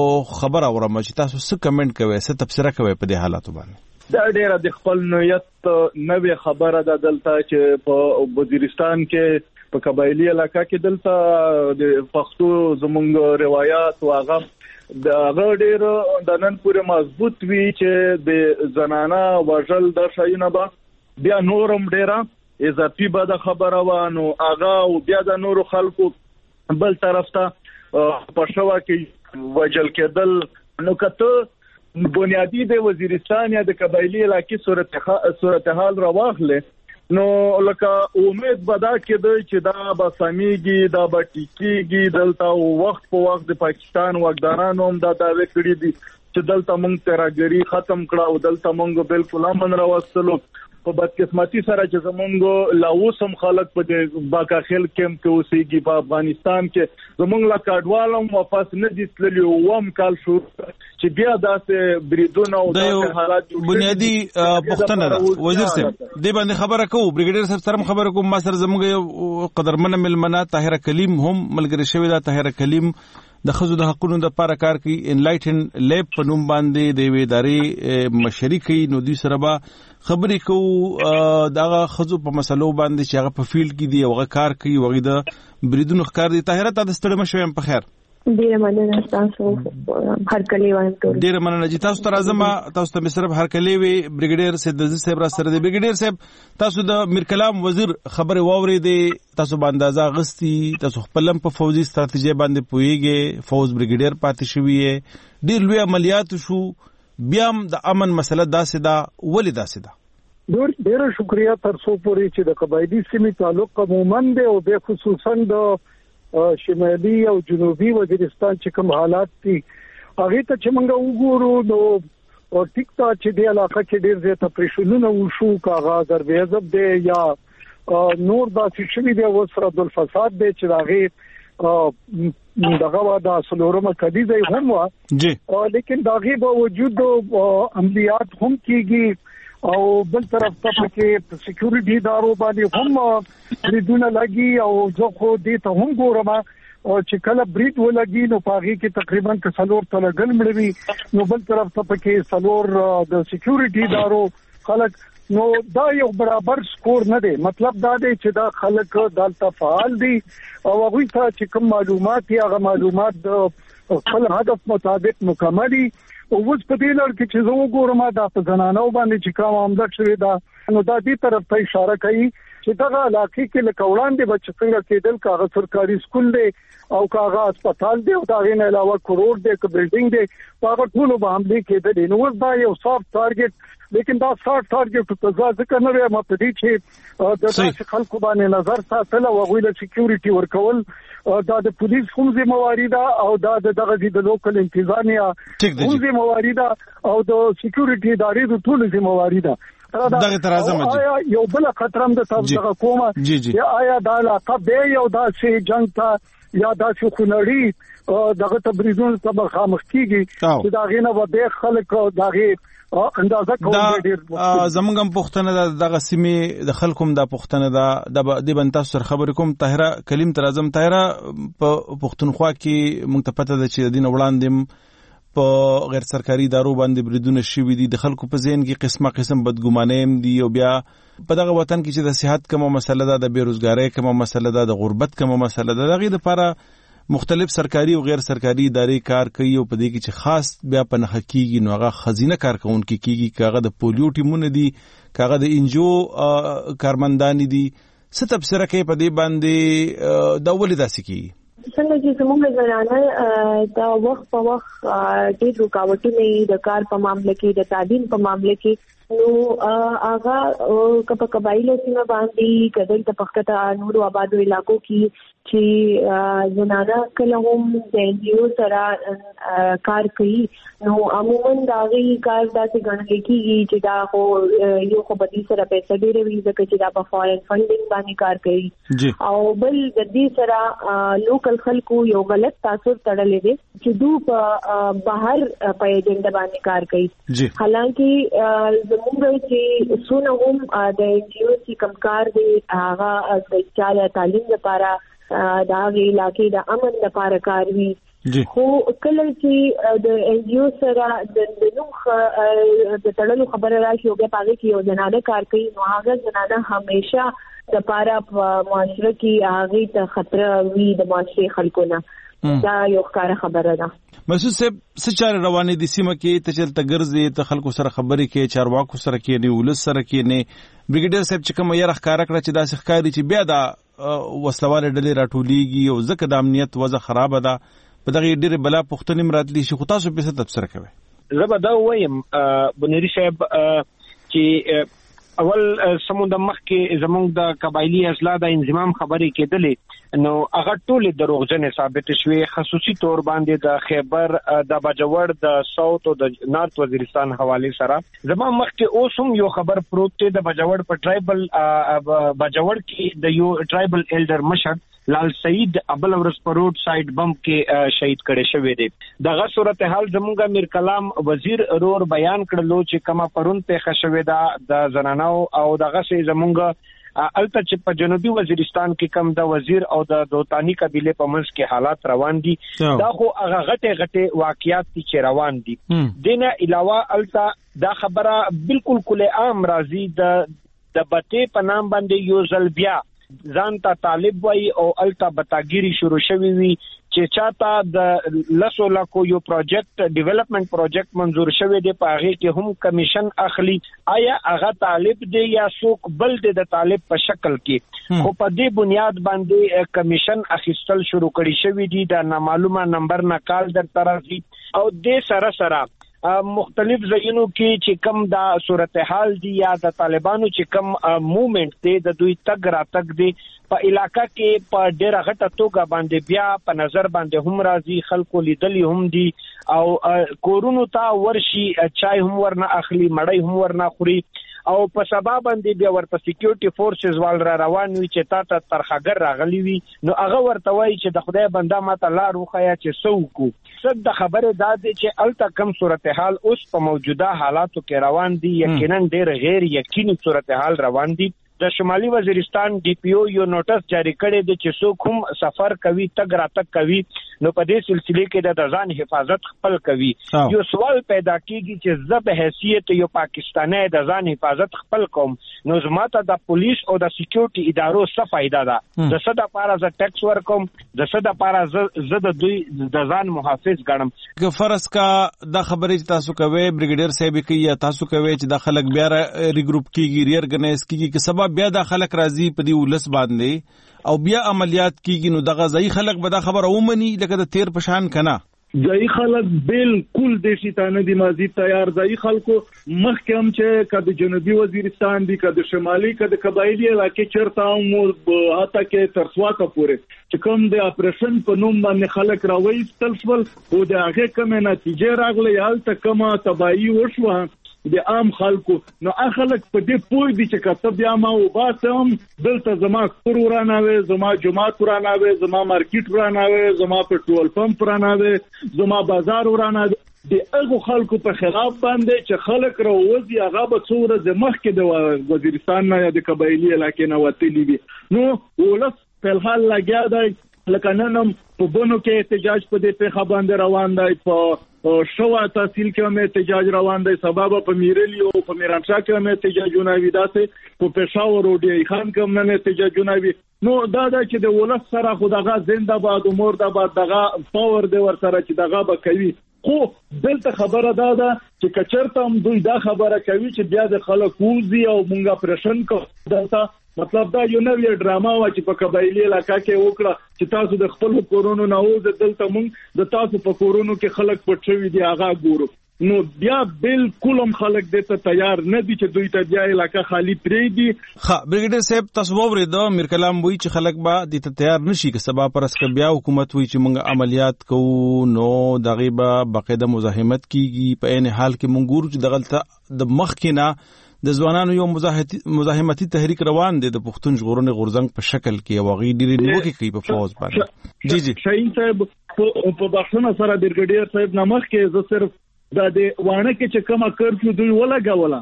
خبر اورم چې تاسو څه کمنټ کوئ، څه تبصره کوئ په دې حالاتو باندې؟ دا ډیره د خپل نویت نوې خبره ده دلته چې په وزیرستان کې په قبایلی علاقہ کې دلته د پښتو زمونږ روایت او هغه د هغه ډیر د نن پورې مضبوط وی چې د زنانه وژل د شایونه به بیا نورم ډیره اضافي بده خبره و. نو هغه او بیا د نورو خلکو بل طرف ته پښوا کې وجل کېدل. نو کته بنیادی د وزیرستان یا د قبایلی علاقې صورتحال راوخله نو لکه امید بدا کېده چې دا به سميږي، دا به ټیکيږي. دلته وخت په وخت د پاکستان واکدارانو هم دا دعوی کړې دي چې دلته مونږ ترهګری ختم کړه او دلته مونږ بالکل امن راوستلو. په بدقسمتي سره چې زمونږ لاوسم خلک په باکاخیل کېمپ کې اوسېږي په افغانستان کې، زمونږ لا کډوالم واپس نه دي تللي. ووم کال شو چې بیا داسې بریدونه او داسې حالات بنیادی پښتنه ده. وزیر صاحب دې باندې خبره کوو، بریګیډر صاحب سره خبره کوم. ما سره زموږ یو قدرمن ملمنه طاهره کلیم هم ملګری شوی ده. طاهره کلیم د خزو د حقوقو د لپاره کار کوي، انلایټن لیب په نوم باندې د وی ادارې مشري کوي. نو دوی سره به خبرې کوو دغه خزو په مسلو باندې چې هغه په فیلډ کې دي او هغه کار کوي او هغه د بریدونو ښکار دي. طاهره ته د ستړي مشوم په خیر. ډیره مننه تاسو هر کلی وایم ټول. ډیره مننه چې تاسو ته راځم. تاسو ته صرف هر کلی وی بریګیډر سید عزیز صاحب را سره دی. بریګیډر صاحب تاسو د میر کلام وزیر خبره واورېدې، تاسو باندې اندازه غستی، تاسو خپلم په فوجي ستراتیژي باندې پوهیږئ، فوج بریګیډر پاتې شوی یې، ډیر لوی عملیات شو، بیا هم د امن مسله داسې ده. ولې داسې ده؟ ډیر ډیر شکریا تر څو پورې چې د قبایلی سیمې تعلق عموما دی او به خصوصا د شمالي او جنوبي وزیرستان چې کوم حالات دي هغه ته چې موږ وګورو نو ټیک تا چې د علاقې کې ډیر زیات پریشنونه وشو، کاغه غربیزب دی یا نور داسې شوي دی وسره د فساد دی چې هغه دغه واده سلورمه کدي دی هم وا جی، لیکن دغه باوجود عملیات هم کیږي او بل طرف ته پکې سکیورټي ادارو باندې هم بریدونه لګي. او زه خو دې ته هم ګورم چې کله برید ولګي نو پاغي کې تقریبا کسلور تلګل مړوي، نو بل طرف ته پکې سلور د سکیورټي ادارو خلک، نو دا یو برابر سکور نه دی. مطلب دا دی چې دا خلک دالته فعال دي او هغه ته چې کوم معلومات یا هغه معلومات د خپل هدف مطابق مکملي. او اوس په دې لړ کې چې زه وګورم دا په زنانو باندې چې کوم عمله شوې ده نو دا دې طرف ته اشاره کوي چې دغه علاقې کې لکه وړاندې به چې څنګه کېدل کاغه سرکاري سکول دی او کاغه هسپتال دی او دا غي نه علاوه کروڑ دی ک بلډینګ دی هغه ټول به حمله کېدل. نو اوس دا یو سافت ټارګټ، لیکن دا سافت ټارګټ ته ځکه نه وي مته دي چې د تاسو خلکو باندې نظر ساتل او غوښله سکیورټي ورکول دا د پولیس هم ذمہواری ده او دا دغه د لوکل انتظامیه هم ذمہواری ده او د سکیورټي ادارې د ټول ذمہواری ده. دغه ترازم آیا یو بل خطر هم د تاسو دغه کومه یا آیا دا علاقه به یو داسې جنگ ته یا داسې خنړی دغه تبریزون ته خامخ کیږي چې دا غینه و به خلک دغه اندازه کوي. ډیر زمونږ پښتنه دغه سیمه د خلکوم د پښتنه د د بنتا سر خبر کوم. طاهره کلیم ترازم طاهره په پښتونخوا کې مونږ ته پته ده چې د دین وړاندې په غیر سرکاري ادارو باندې بریدونه شوي دي، د خلکو په ذهن کې قسمه قسم بدګمانۍ هم دي او بیا په دغه وطن کې چې د صحت کومه مسله ده، د بیروزګارۍ کومه مسله ده، د غربت کومه مسله ده، دغه لپاره مختلف سرکاري او غیر سرکاري ادارې کار کوي او په دې کې چې خاص بیا په نخ کېږي نو هغه خزینه کارکونکو کېږي، کاغه د پولیو ټیمونه دي، کاغه د انجو کارمندان دي. څه تفسیر کوي په دې باندې دا ولې داسې کیږي؟ څنګه چې زموږ زنانه دا وخت په وخت ډېر رکاوټونه د کار په معاملې کې د تعلیم په معاملې کې نو هغه کپ قبایلو سیمه باندې کدل د پختہ نورو آبادو علاقو کې چې زنانه کله هم د ان جی او سره کار کوي نو عموما دا غي کار داسې ګڼل کېږي چې دا خو یو خو بدی سره پیسې ډېرې وي ځکه چې دا په فارن فندینګ باندې کار کوي او بل د دې سره لوکل خلکو یو غلط تاثر تړلې دي چې دوی په بهر په ایجنډا باندې کار کوي حالانکه زموږ چې سونه هم د ان جی او چې کمکار دي هغه د چاله تعلیم لپاره دا غي علاقې د امن لپاره کار وی خو کله چې د ان جی او سره د نوخ د تړلو خبره راشي او په هغه کې یو جنانه کار کوي نو هغه جنانه همیشه د لپاره په معاشره کې هغه ته خطر وي د معاشري خلکو نه دا یو ښکاره خبره ده. مسعود صاحب څه چاره روانې دي سیمه کې ته چلته ګرځي ته خلکو سره خبرې کې چارواکو سره کې نه ولس سره کې نه بریګیډر صاحب چې کوم یې ښکارا کړ چې دا ښکاری چې بیا دا وسلواله ډلې راټولېږي او ځکه د امنیت وضع خراب ده په دغه ډېر بلا پښتنې مراتلی شي خو تاسو په څه تفسیر کوئ؟ زه به دا وایم بنيري صاحب چې اول سمون د مخ کې زمونږ د قبایلی اصلاح د انضمام خبرې کېدلې نو هغه ټول دروغجن ثابت شوي خصوصي تور باندې د خیبر د بجوړ د ساوث او د نارث وزیرستان حواله سره زموږ مخ کې اوس هم یو خبر پروت دی د بجوړ په ټرایبل بجوړ کې د یو ټرایبل ایلډر مشر لال سعید ابل ورس په روډ سایډ بم کې شهید کړي شوی دی. دغه صورتحال زموږ میر کلام وزیر رور بیان کړلو چې کما پرون ته خښوي دا د زنانو او دغه سي زموږ الته چې په جنوبي وزیرستان کې کم د وزیر او د دوتانی قبيله په منځ کې حالات روان دي دا خو هغه غټه غټه واقعیات دي چې روان دي. دینه علاوه الته دا خبره بالکل کله عام راځي د د بته په نام باندې یو ځل بیا ځان ته طالب وای او الته بتاګيري شروع شوی وي چې چاته د لسو لکو یو پروجیکټ ډیولپمنٹ پروجیکټ منزور شوی دی په هغه کې هم کمیشن اخلي آیا هغه طالب دی یا څوک بل دی د طالب په شکل کې خو په دې بنیاد باندې کمیشن اخیستل شروع کړي شوی دی د نامعلومه نمبر نه کال در طرفي او د سره سره مختلف ځایونو کې چې کم دا صورتحال دي یا د طالبانو چې کم موومېنټ دی د دوی تګ را تګ دی په علاقہ کې په ډېر غټه توګه باندې بیا په نظر باندې هم راځي خلکو لیدلی هم دي او کورونو ته ورشي چای هم ورنه اخلي مړی هم ورنه خوري او په سبا باندې بیا ورته سکیورټي فورسز وال را روان وي چې تا ته ترخګر راغلي وي نو هغه ورته وایي چې د خدای بنده ماته لار وخیا چې سوکو صد د خبره دا دی چې الته کم صورتحال اوس په موجوده حالاتو کې روان دي یقینا ډېر غیر یقیني صورتحال روان دي. د شمالي وزیرستان ډي پی او یو نوټس جاری کړی دی چې څوک هم سفر کوي تګ راتګ کوي نو په دې سلسله کې د ځان حفاظت خپل کوي. یو سوال پیدا کیږي چې زه به حیثیت یو پاکستاني د ځان حفاظت خپل کوم نو زماته د پولیس او د سکیورټي ادارو څه فائدہ ده د څه د لپاره ز ټیکس ورکوم د څه د لپاره ز د دوی د ځان محافظ ګڼم که فرض کا د خبرې تاسو کوي بریګیډر صاحب کوي یا تاسو کوي چې د خلک بیا ریګروپ کیږي ری ارګنایز کیږي که سبب بیا د خلک راځي په دې ولس باندې او بیا عملیات کیږي نو دغه ځای خلک به دا خبره ومني لکه د تیر پشان کنه ځای خلک بالکل د شیطانه دی مازی تیار ځای خلکو مخکم چې کده جنوبي وزیرستان دی کده شمالي کده قبایلی علاقې چرته مو هاته کې ترسواته پورې چې کوم د اپریشن په نوم باندې خلک راوي تلسول او د هغه کومه نتیجه راغله یالته کومه تباہی وشوه د عام خلکو نو اخلک په دې پوي دي چې کته بیا ما و باسم دلته زما کور وراناوي زما جمعه وراناوي زما مارکیټ وراناوي زما پټرول پمپ وراناوي زما بازار وراناوي د هغه خلکو په خلاف باندې چې خلک راوځي هغه به څوره د مخ کې د وزیرستان نه یا د قبایلی علاقې نه وتلی دي نو ولس په الحال لګیا دی لکه نن په بونو کې احتجاج په دې په خبره روان دی په شوا تحصیل کې هم احتجاج روان دی سبب په میرلی او په میرانشاه کې هم احتجاجونه وي داسې په پېښور او ډی خان کې هم نه احتجاجونه وي نو دا دا چې د ولس سره خدغه زنده باد او مردباد دغه پاور دی ور سره چې دغه به کوي خو دلته خبره دا ده چې کچرته هم دوی دا خبره کوي چې بیا د خلک وزي او مونږه پرشن کو دلته مطلب دا یو نوې ډراما وا چې په قبایلی علاقہ کې وکړه چې تاسو د خپل کورونو نه وځ دلته مونږ د تاسو په کورونو کې خلک پټوي دي هغه ګورو نو بیا بالکل هم خلک د ته تیار نه دي چې دوی ته بیا علاقہ خالی پرې دي. ها بریګیډر صاحب تاسو وورید میر کلام وی چې خلک به د ته تیار نشي که سبا پرس ک بیا حکومت وی چې موږ عملیات کوو نو دغه به باقاعده مزاحمت کیږي په عین حال کې موږ ګورو چې دغلطه د مخ کې نه د ځوانانو یو مزاحمتي تحریک روان دي د پښتون ژغورنې غورځنګ په شکل کې او غي ډیری نیوکه کوي په فوز باندې. جی جی شاهین صاحب په بخښنه سره بریګیډر صاحب نمخ کې زه صرف دا د وانه کې چې کومه کرفیو دوی ولګوله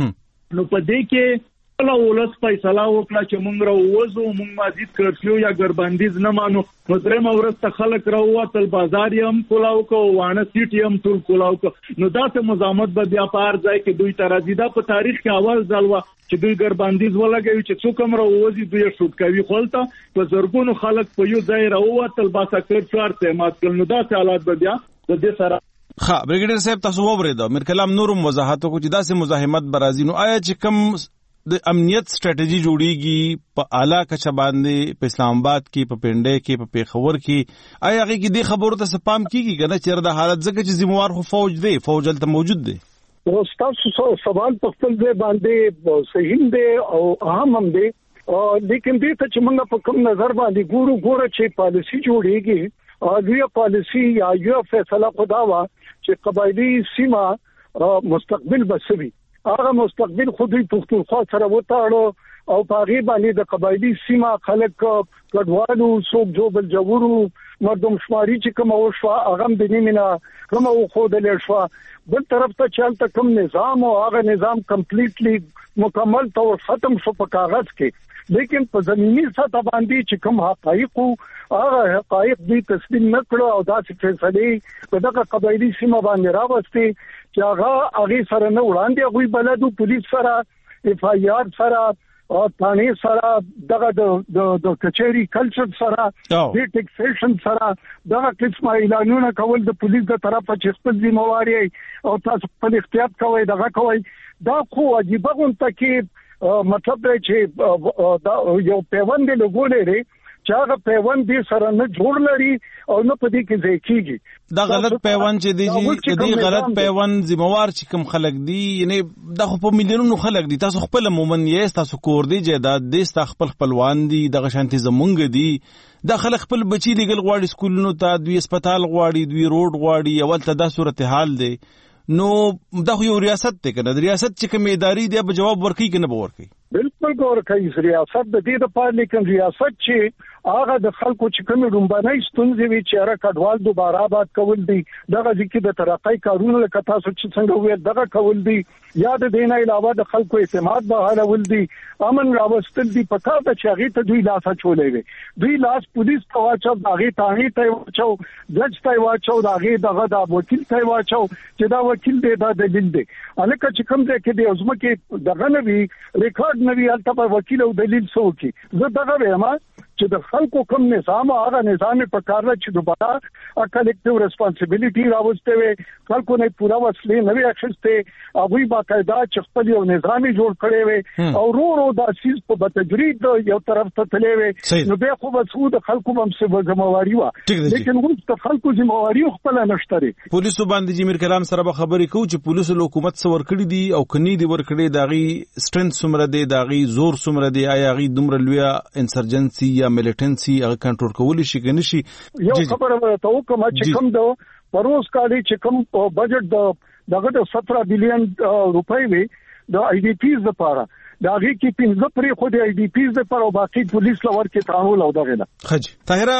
نو په دې کې کله ولس فیصله وکړه چې مونږ راوځو مونږ مازید کرفیو یا ګربندیز نه مانو نو درېم ورځ خلک راووتل بازار یې هم کولاو کو وانه سیټ یې هم ټول کولاو کو نو دا ته مزاحمت به بیا په هر ځای کې دوی ترازی دا په تاریخ کې اول ځل و چې دوی ګربندیز ولګوي چې څوک هم راوځي دوی شوټ کوي خپلته په زرګونو خلک په یو ځای راووتل باسا کرفیو ته مات کړل نو دا حالات به بیا د دې سره. ها بریګیډر صاحب تاسو وورید میر کلام نورم وضاحت کو چې داسې مزاحمت برازي نو آیا چې کم د امنیت سټریټجی جوړیږي په اعلی کچه باندې په اسلام آباد کې په پنډه کې په پیښور کې آیا هغه کې د خبرو ته سپام کیږي کنه چې د حالت ځکه چې ذمہوار خو فوج دی فوج هلته موجود دی. تاسو سوال په خپل ځای باندې صحیح دی او اهم هم دی لیکن دې ته چې موږ په کوم نظر باندې ګورو ګوره چې پالیسی جوړیږي او پالیسی یا یو فیصله خدا وا چې قبایلی سیمه مستقبل بسوي هغه مستقبل خودي پښتونخوا سره وتاړو او پاغي باندې د قبایلی سیمه خلک کډوالو سوق جوبل جوړو مردم شماري چې کوم او شو هغه د نیمه کوم او خود له شو بل طرف ته چلته کوم نظام او هغه نظام کمپلیټلی مکمل تور ختم شو په کاغذ کې لیکن په زمینی سطح باندې چې کوم حقایق هغه حقایق دې تسلیم نکړو او داسې فیصله په دغه قبایلی سیمه باندې راوستي چې هغه هغه سره نه وړاندې غوي بلدو پولیس سره اف آی آر سره او تانی سره دغه د د کچېری کلچر سره د ټیکسیشن سره دغه قسمه اعلانونه کول د پولیس د طرفه چې خپل ذمہواری او تاسو په احتیاط کوئ دغه کوئ دا خو عجیب غونټه کې مطلب دی چې یو پیوند لګولې لري چې هغه پیوند دې سره نه جوړ لري او نه پدې کې ځای کیږي دا غلط پیوند چې دی چې دې غلط پیوند ذمہوار چې کوم خلک دي یعنی دا خو په میلیونونو خلک دي تاسو خپل مومن یې تاسو کور دی جیداد دې تاسو خپل خپلوان دي دغه شانتي زمونږ دي دا خلک خپل بچي لګل غواړي سکولونو ته دوی هسپتال غواړي دوی روډ غواړي اول ته دا صورتحال دی نو دا خو یو ریاست دی کنه د ریاست چې کوم ادارې دی به جواب ورکړي کنه به ورکړي بالکل ګور کوي ریاست د دې لپاره لیکن ریاست چې هغه د خلکو چې کوم رومبانای ستونزې وی چې را کډوال دوباره آباد کول دي دغه ځکه د ترقۍ کارونه لکه تاسو چې څنګه وې دغه کول دي یا د دې نه علاوه د خلکو اعتماد به حالول دي امن راوستل دي پکا د چاغي ته دوی لاس چولې وي دوی لاس پولیس ته واچو دغه تاهي ته واچو جج ته واچو دغه دغه د وکیل ته واچو چې دا وکیل دی دا دلیل دی الکه چې کوم ځای کې دی اوسمه کې دغه نوي ریکارډ نوي البته په وکیل او دلیل سو کې زه دغه وایم چې د خلکو کوم نظام هغه نظام په کار چې دوباره ا کلیکټیو ریسپانسیبিলিټي راوستي وي خلکو نه پورا وسلې نه وي اخیسته او وی باقاعده چې خپل یو نظام جوړ کړي وي او ورو ورو دا سیس په بتدریج یو طرف ته تللی وي نو به خو مسعود خلکو هم څه ذمہواری و لیکن اوس د خلکو ذمہواری خپل نشته پولیسو باندې جمیر کلام سره به خبرې کوي چې پولیسو حکومت څو ورکړي دي او کني دي ورکړي داغي سټرنث سمره دي داغي زور سمره دي آیا غي دومره لوی انسرجنسي یا ملیټنسي هغه کنټرول کولی شي کنه شي یو خبره ته کوم چې کوم د پروس کالي چې کوم بجټ د دغه د سترہ بلین روپۍ وي د آی ډی پیز لپاره دا غي کې پنځه پرې خو د آی ډی پیز لپاره او باقي پولیس لور کې تعامل او دغه نه خج طاهره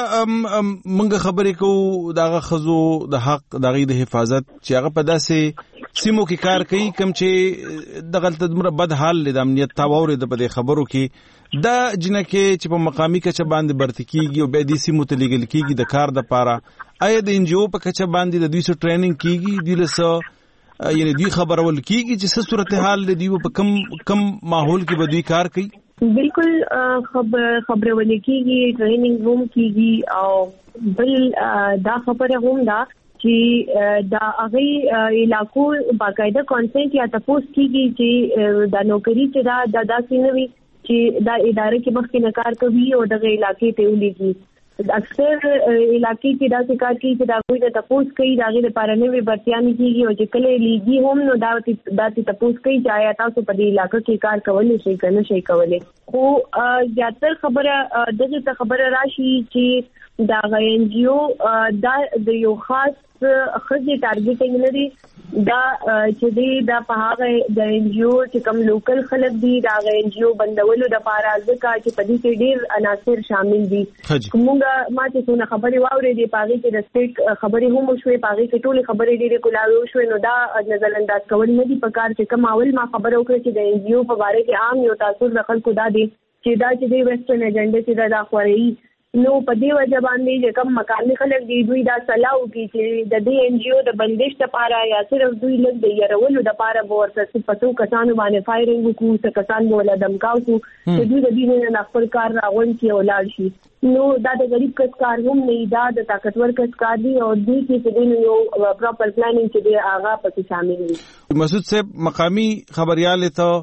منګه خبرې کو دغه خزو د حق دغه د حفاظت چې هغه په داسې سیمو کې کار کوي کوم چې دغه تدمر بد حال د امنیت تاوور د په خبرو کې دا جنکه چې په مقامی کچه باندې برتکیږي او به د سیمو ته لګل کیږي د کار د پاره آیا د انجیو په کچه باندې د دوی سره ټریننګ کیږي د لسه یعنی دوی خبرول کیږي چې څه صورتحال دی په کم کم ماحول کې به دوی کار کوي بالکل خبر خبرول کیږي ټریننګ روم کیږي او بل دا خبره هم دا چې دا هغه علاقو باقاعده کانسنټ یا تاسو کیږي چې دا نوکری چې دا د داسې نوي چې دا ادارې کې مخکې نه کار کوي او دغه علاقې ته ولېږي. اکثر علاقې کې دا څه کار کوي چې دا کوئی د تپوس کوي دا غي لپاره نه وي برتياني کیږي او چې کله لیږي هم نو دا د تپوس کوي چې آیا تاسو په دې علاقې کې کار کولای شئ کنه شي کولای. خو زیاتره خبره دغه خبره راشي چې دا غي ان جی او دا د یو خاص خځې ټارګټینګ لري دا چې دی دا په هغه د ان جی او چې کوم لوکل خلک دي دا غي ان جی او بندولو د لپاره ځکه چې په دې کې ډېر عناصر شامل دي. کومه ما چې څونه خبري واورېدې پاږي چې د سټیټ خبري هم شوې پاږي چې ټول خبري ډېرې کولاوي شوې نو دا نظر انداز کول نه دي په کار چې کوم اول ما خبرو کړې چې د ان جی او په اړه کې عام یو تاثر د خلکو دا دي چې دا چې د ویسټرن ایجنډا چې دا خوري نو په دې وجه باندې چې کوم مکاني خلک دی دوی دا صلاح وکړي چې د دې ان جی او د بندش لپاره یا صرف دوی لږ د يرولو لپاره ورته پتو کسانو باندې فایرینګ وکړو څه کسان ولا دمکاو چې دوی د دې نه خپل کار راغون کې ولار شي. نو دا د غریب کس کار هم نه دا د طاقتور کس کار دی او دوی کې د یو پراپر پلانینګ چې دی هغه پکې شامل دي. مسعود صاحب مقامی خبريال ته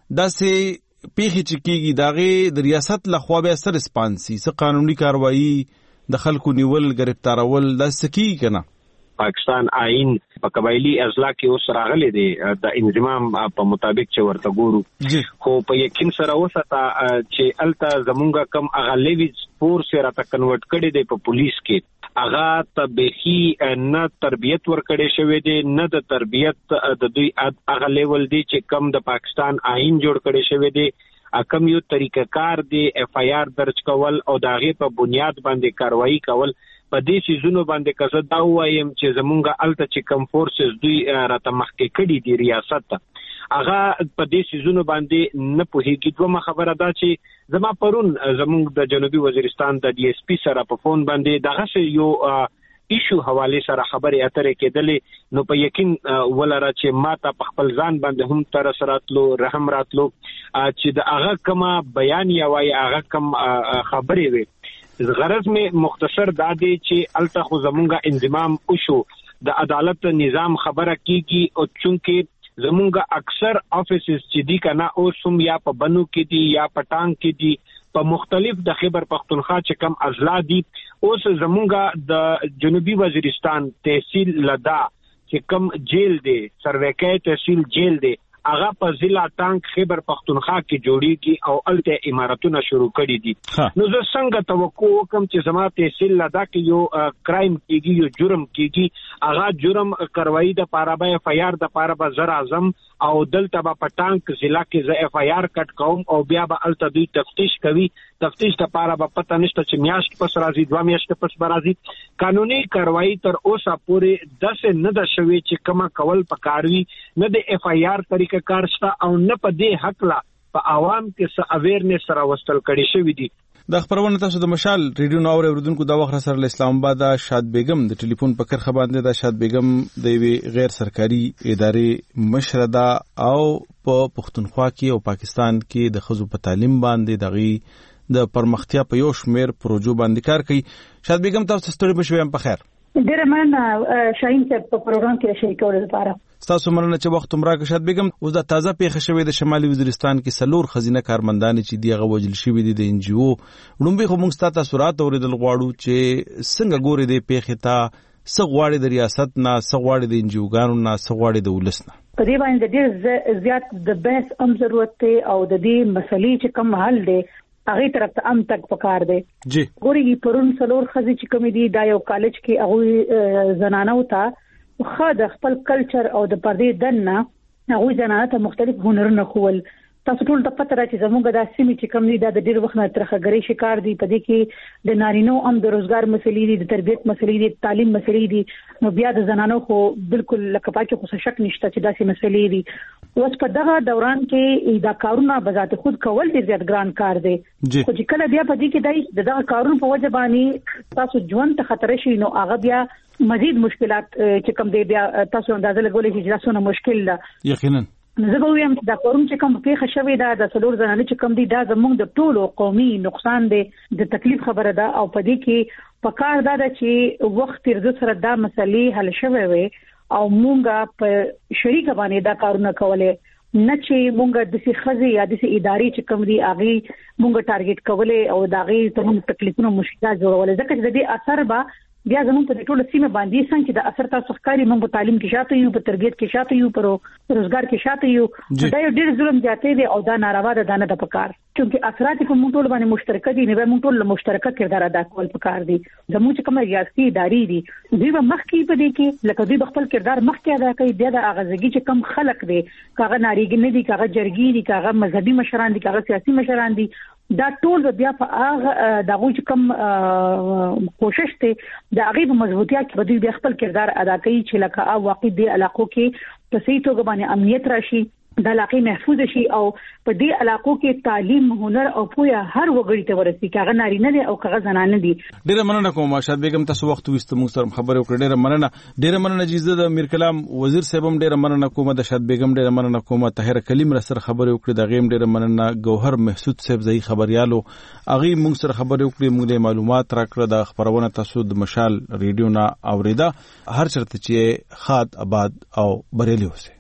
داسې پیخي چکیږي داغه د ریاست لخوا به اثر سپانسي څه قانوني کاروایی د خلکو نیول گرفتارول د سکی کنه. پاکستان آئین په قبایلی اضلاع کې اوس راغلي دي د انضمام په مطابق چې ورته ګورو خو په یقین سره وسته چې الته زمونږ کم اغلبي فورس راته کنورټ کړي دي په پولیس کې اغا تبخي نه تربيت ورکړې شوې دي نه د تربيت د دوی اغه لیول دي چې کم د پاکستان آئین جوړ کړي شوې دي کم یو طریقه کار دی اف آی آر درج کول او داغه په بنیاد باندې کاروایی کول په دې سيزونو باندې کزه دا وایم چې زمونږ الته چې کم فورسز دوی راته مخکې کړي دي ریاست اغه په دې سيزونو باندې نه پوهیږي دوه خبره ده چې زما پرون زمونږ د جنوبي وزیرستان د ډي اس پی سره په فون باندې دغه یو ایشو حواله سره خبرې اترې کېدلې نو په یقین ولره چې ماته په خپل ځان باندې هم تر سراتلو رحم راتلو چې د هغه کما بیان یا وای هغه کم خبرې وي. غرض می مختصر دا دی چې الته خو زمونږه انضمام وشو د عدالت نظام خبره کیږي او چونکه زمونږه اکثر افیسز چې دی کنه او سم یا په بنو کې دي یا په ټانګ کې دي په مختلف د خیبر پختونخوا چې کم اضلاع دي اوس زمونږه د جنوبي وزیرستان تحصیل لدا چې کم جیل دی سروکې تحصیل جیل دی هغه په ضلع ټانګ خیبر پختونخوا کې جوړیږي او الته اماراتونه شروع کړي دي. نو زه څنګه توقع وکم چې زما تحصیل لدا کې یو کرایم کیږي یو جرم کیږي هغه جرم کاروایی د پاره به اف آی آر د پاره به زر اعظم او دلته په ټانګ ضلع کې ز اف آی آر کټ کوم او بیا به الته دوی تفتیش کوي تفتیش د پاره به پته نشته چې میاشت پس راځي دوه میاشت پس راځي قانوني کاروایی تر اوسه پورې داسې نه ده شوی چې کما کول پکاروي نه د اف آی آر طریقه کار شته او نه په دې حق لا په عوام کې څه اویرنس سره وستل کړي شوی دي. د خبرونه تاسو د مشال ریډیو نو اوریدونکو د وخت سره اسلام آباد شاد بیگم د ټلیفون په کرخه باندې د شاد بیگم د وی غیر سرکاري ادارې مشرده او په پښتونخوا کې او پاکستان کې د خزو په تعلیم باندې دغه د پرمختیا په یو شمیر پروژو باندې کار کوي. شاد بیگم تاسو ستړي بشوي هم په خیر. ډیره مننه شاهین صاحب په پروګرام کې شریک کولو لپاره. تاسو مننه چې وخت مراګه شاد بیگم اوس د تازه پیښه شوې د شمالي وزیرستان کې سلور خزینه کارمندان چې دیغه وجل شوې دي د ان جی او لومبي خو موږ ستاسو سورات اوریدل غواړو چې څنګه ګوري د پیښه ته سغواړي د ریاست نه سغواړي د ان جی او ګانو نه سغواړي د ولس نه په دې باندې ډیر زیات د بحث هم ضرورت دی او د دې مسلې چې کوم حل دی هغه طرف ته ام تک پکار دی. جی ګوري پرون سلور خزي چې کوم دي دا یو کالج کې هغه زنانه وته خو د خپل کلچر او د پردې دنه هغه زنانه ته مختلف هنرونه خول تاسو ټول د پته راځي زموږ د سیمې چې کوم دي دا د ډیر وخت نه ترخګری شکار دي په دې کې د نارینو هم د روزګار مسلې دي د تربیت مسلې دي تعلیم مسلې دي نو بیا د زنانو خو بالکل لکه پاکي خو شک نشته چې داسې مسلې دي اوس په دغه دوران کې دا کارونه بذات خود کول ډیر زیات ګران کار دی خو چې کله بیا په دې کې دای دغه کارونه په وجه باندې تاسو ژوند ته خطر شي نو هغه بیا مزید مشکلات چې کوم دی بیا تاسو اندازه لګولې چې تاسو نه مشکل ده یقینا زه به وایم چې دا کوم چې کوم پیښه شوې ده د څلور زنانه چې کوم دي دا زموږ د ټولو قومي نقصان دی د تکلیف خبره ده او په دې کې پکار ده چې وخت تر سره دا مسلې حل شوي وي او مونږه په شریک باندې دا کارونه کولای نه چې مونږ د سي خزي یا د سي ادارې چې کوم دي اغي مونږ ټارګټ کولې او داغي ته هم تکلیفونه مشکلات جوړول ځکه چې د دې اثر به بیا زموږ په ټوله سیمه باندې څنګه چې د اثر تاسو ښکاری موږ په تعلیم کې شاته یو په تربیت کې شاته یو پر روزګار کې شاته یو دا یو ډېر ظلم زیاتې دی او دا ناروا ده دانه د پکار چې اثرات په موږ ټول باندې مشترک دي نه موږ ټول مشترک کردار ادا کول پکار دي زموږ چې کوم ریاستي ادارې دي دوی به مخ کې په دې کې لکه دوی خپل کردار مخ کې ادا کوي بیا د اغازګي چې کم خلک دي کاغه ناریګ نه دي کاغه جرګي دي کاغه مذهبي مشران دي کاغه سیاسي مشران دي دا ټول بیا په هغه د غوښ کم کوشش ته د هغه په مضبوطیا کې بدوی بیا خپل کردار ادا کوي چې لکه او واقع دی علاقو کې په صحیح توګه باندې امنیت راشي د علاقې محفوظ شي او په دې علاقو کې تعلیم هنر او پوهه هر وګړي ته ورسي کاغه نارینه دي او کاغه زنانه دي. ډیره مننه کوم شاد بیگم تاسو وخت وست مو سره خبرې وکړې ډیره مننه ډیره مننه جیزه د میر کلام وزیر صاحب هم ډیره مننه کوم د شاد بیگم ډیره مننه کوم طاهر کلیم سره خبرې وکړې د غیم ډیره مننه گوهر محسود صاحب زئی خبريالو اغي مو سره خبرې وکړې موږ معلومات راکړه د خبرونه تاسو د مشال ریډیو نا اوریدا هر چرته چې خاد آباد او بریلی اوسه.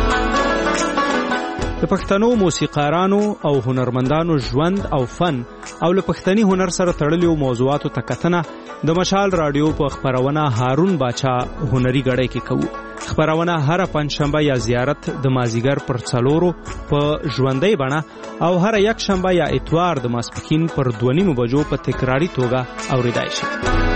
د پښتنو موسیقارانو او هنرمندانو ژوند او فن او له پښتني هنر سره تړلو موضوعاتو ته کتنه د مشال رادیو په خبرونه هارون باچا هنري غړی کې کوو. خبرونه هر پنځشنبه یا زیارت د مازیګر پر څلورو په ژوندۍ بڼه او هر یک شنبه یا اتوار د ماسپښین پر دوه نیمو بجو په تکراری توګه اوریدای شي.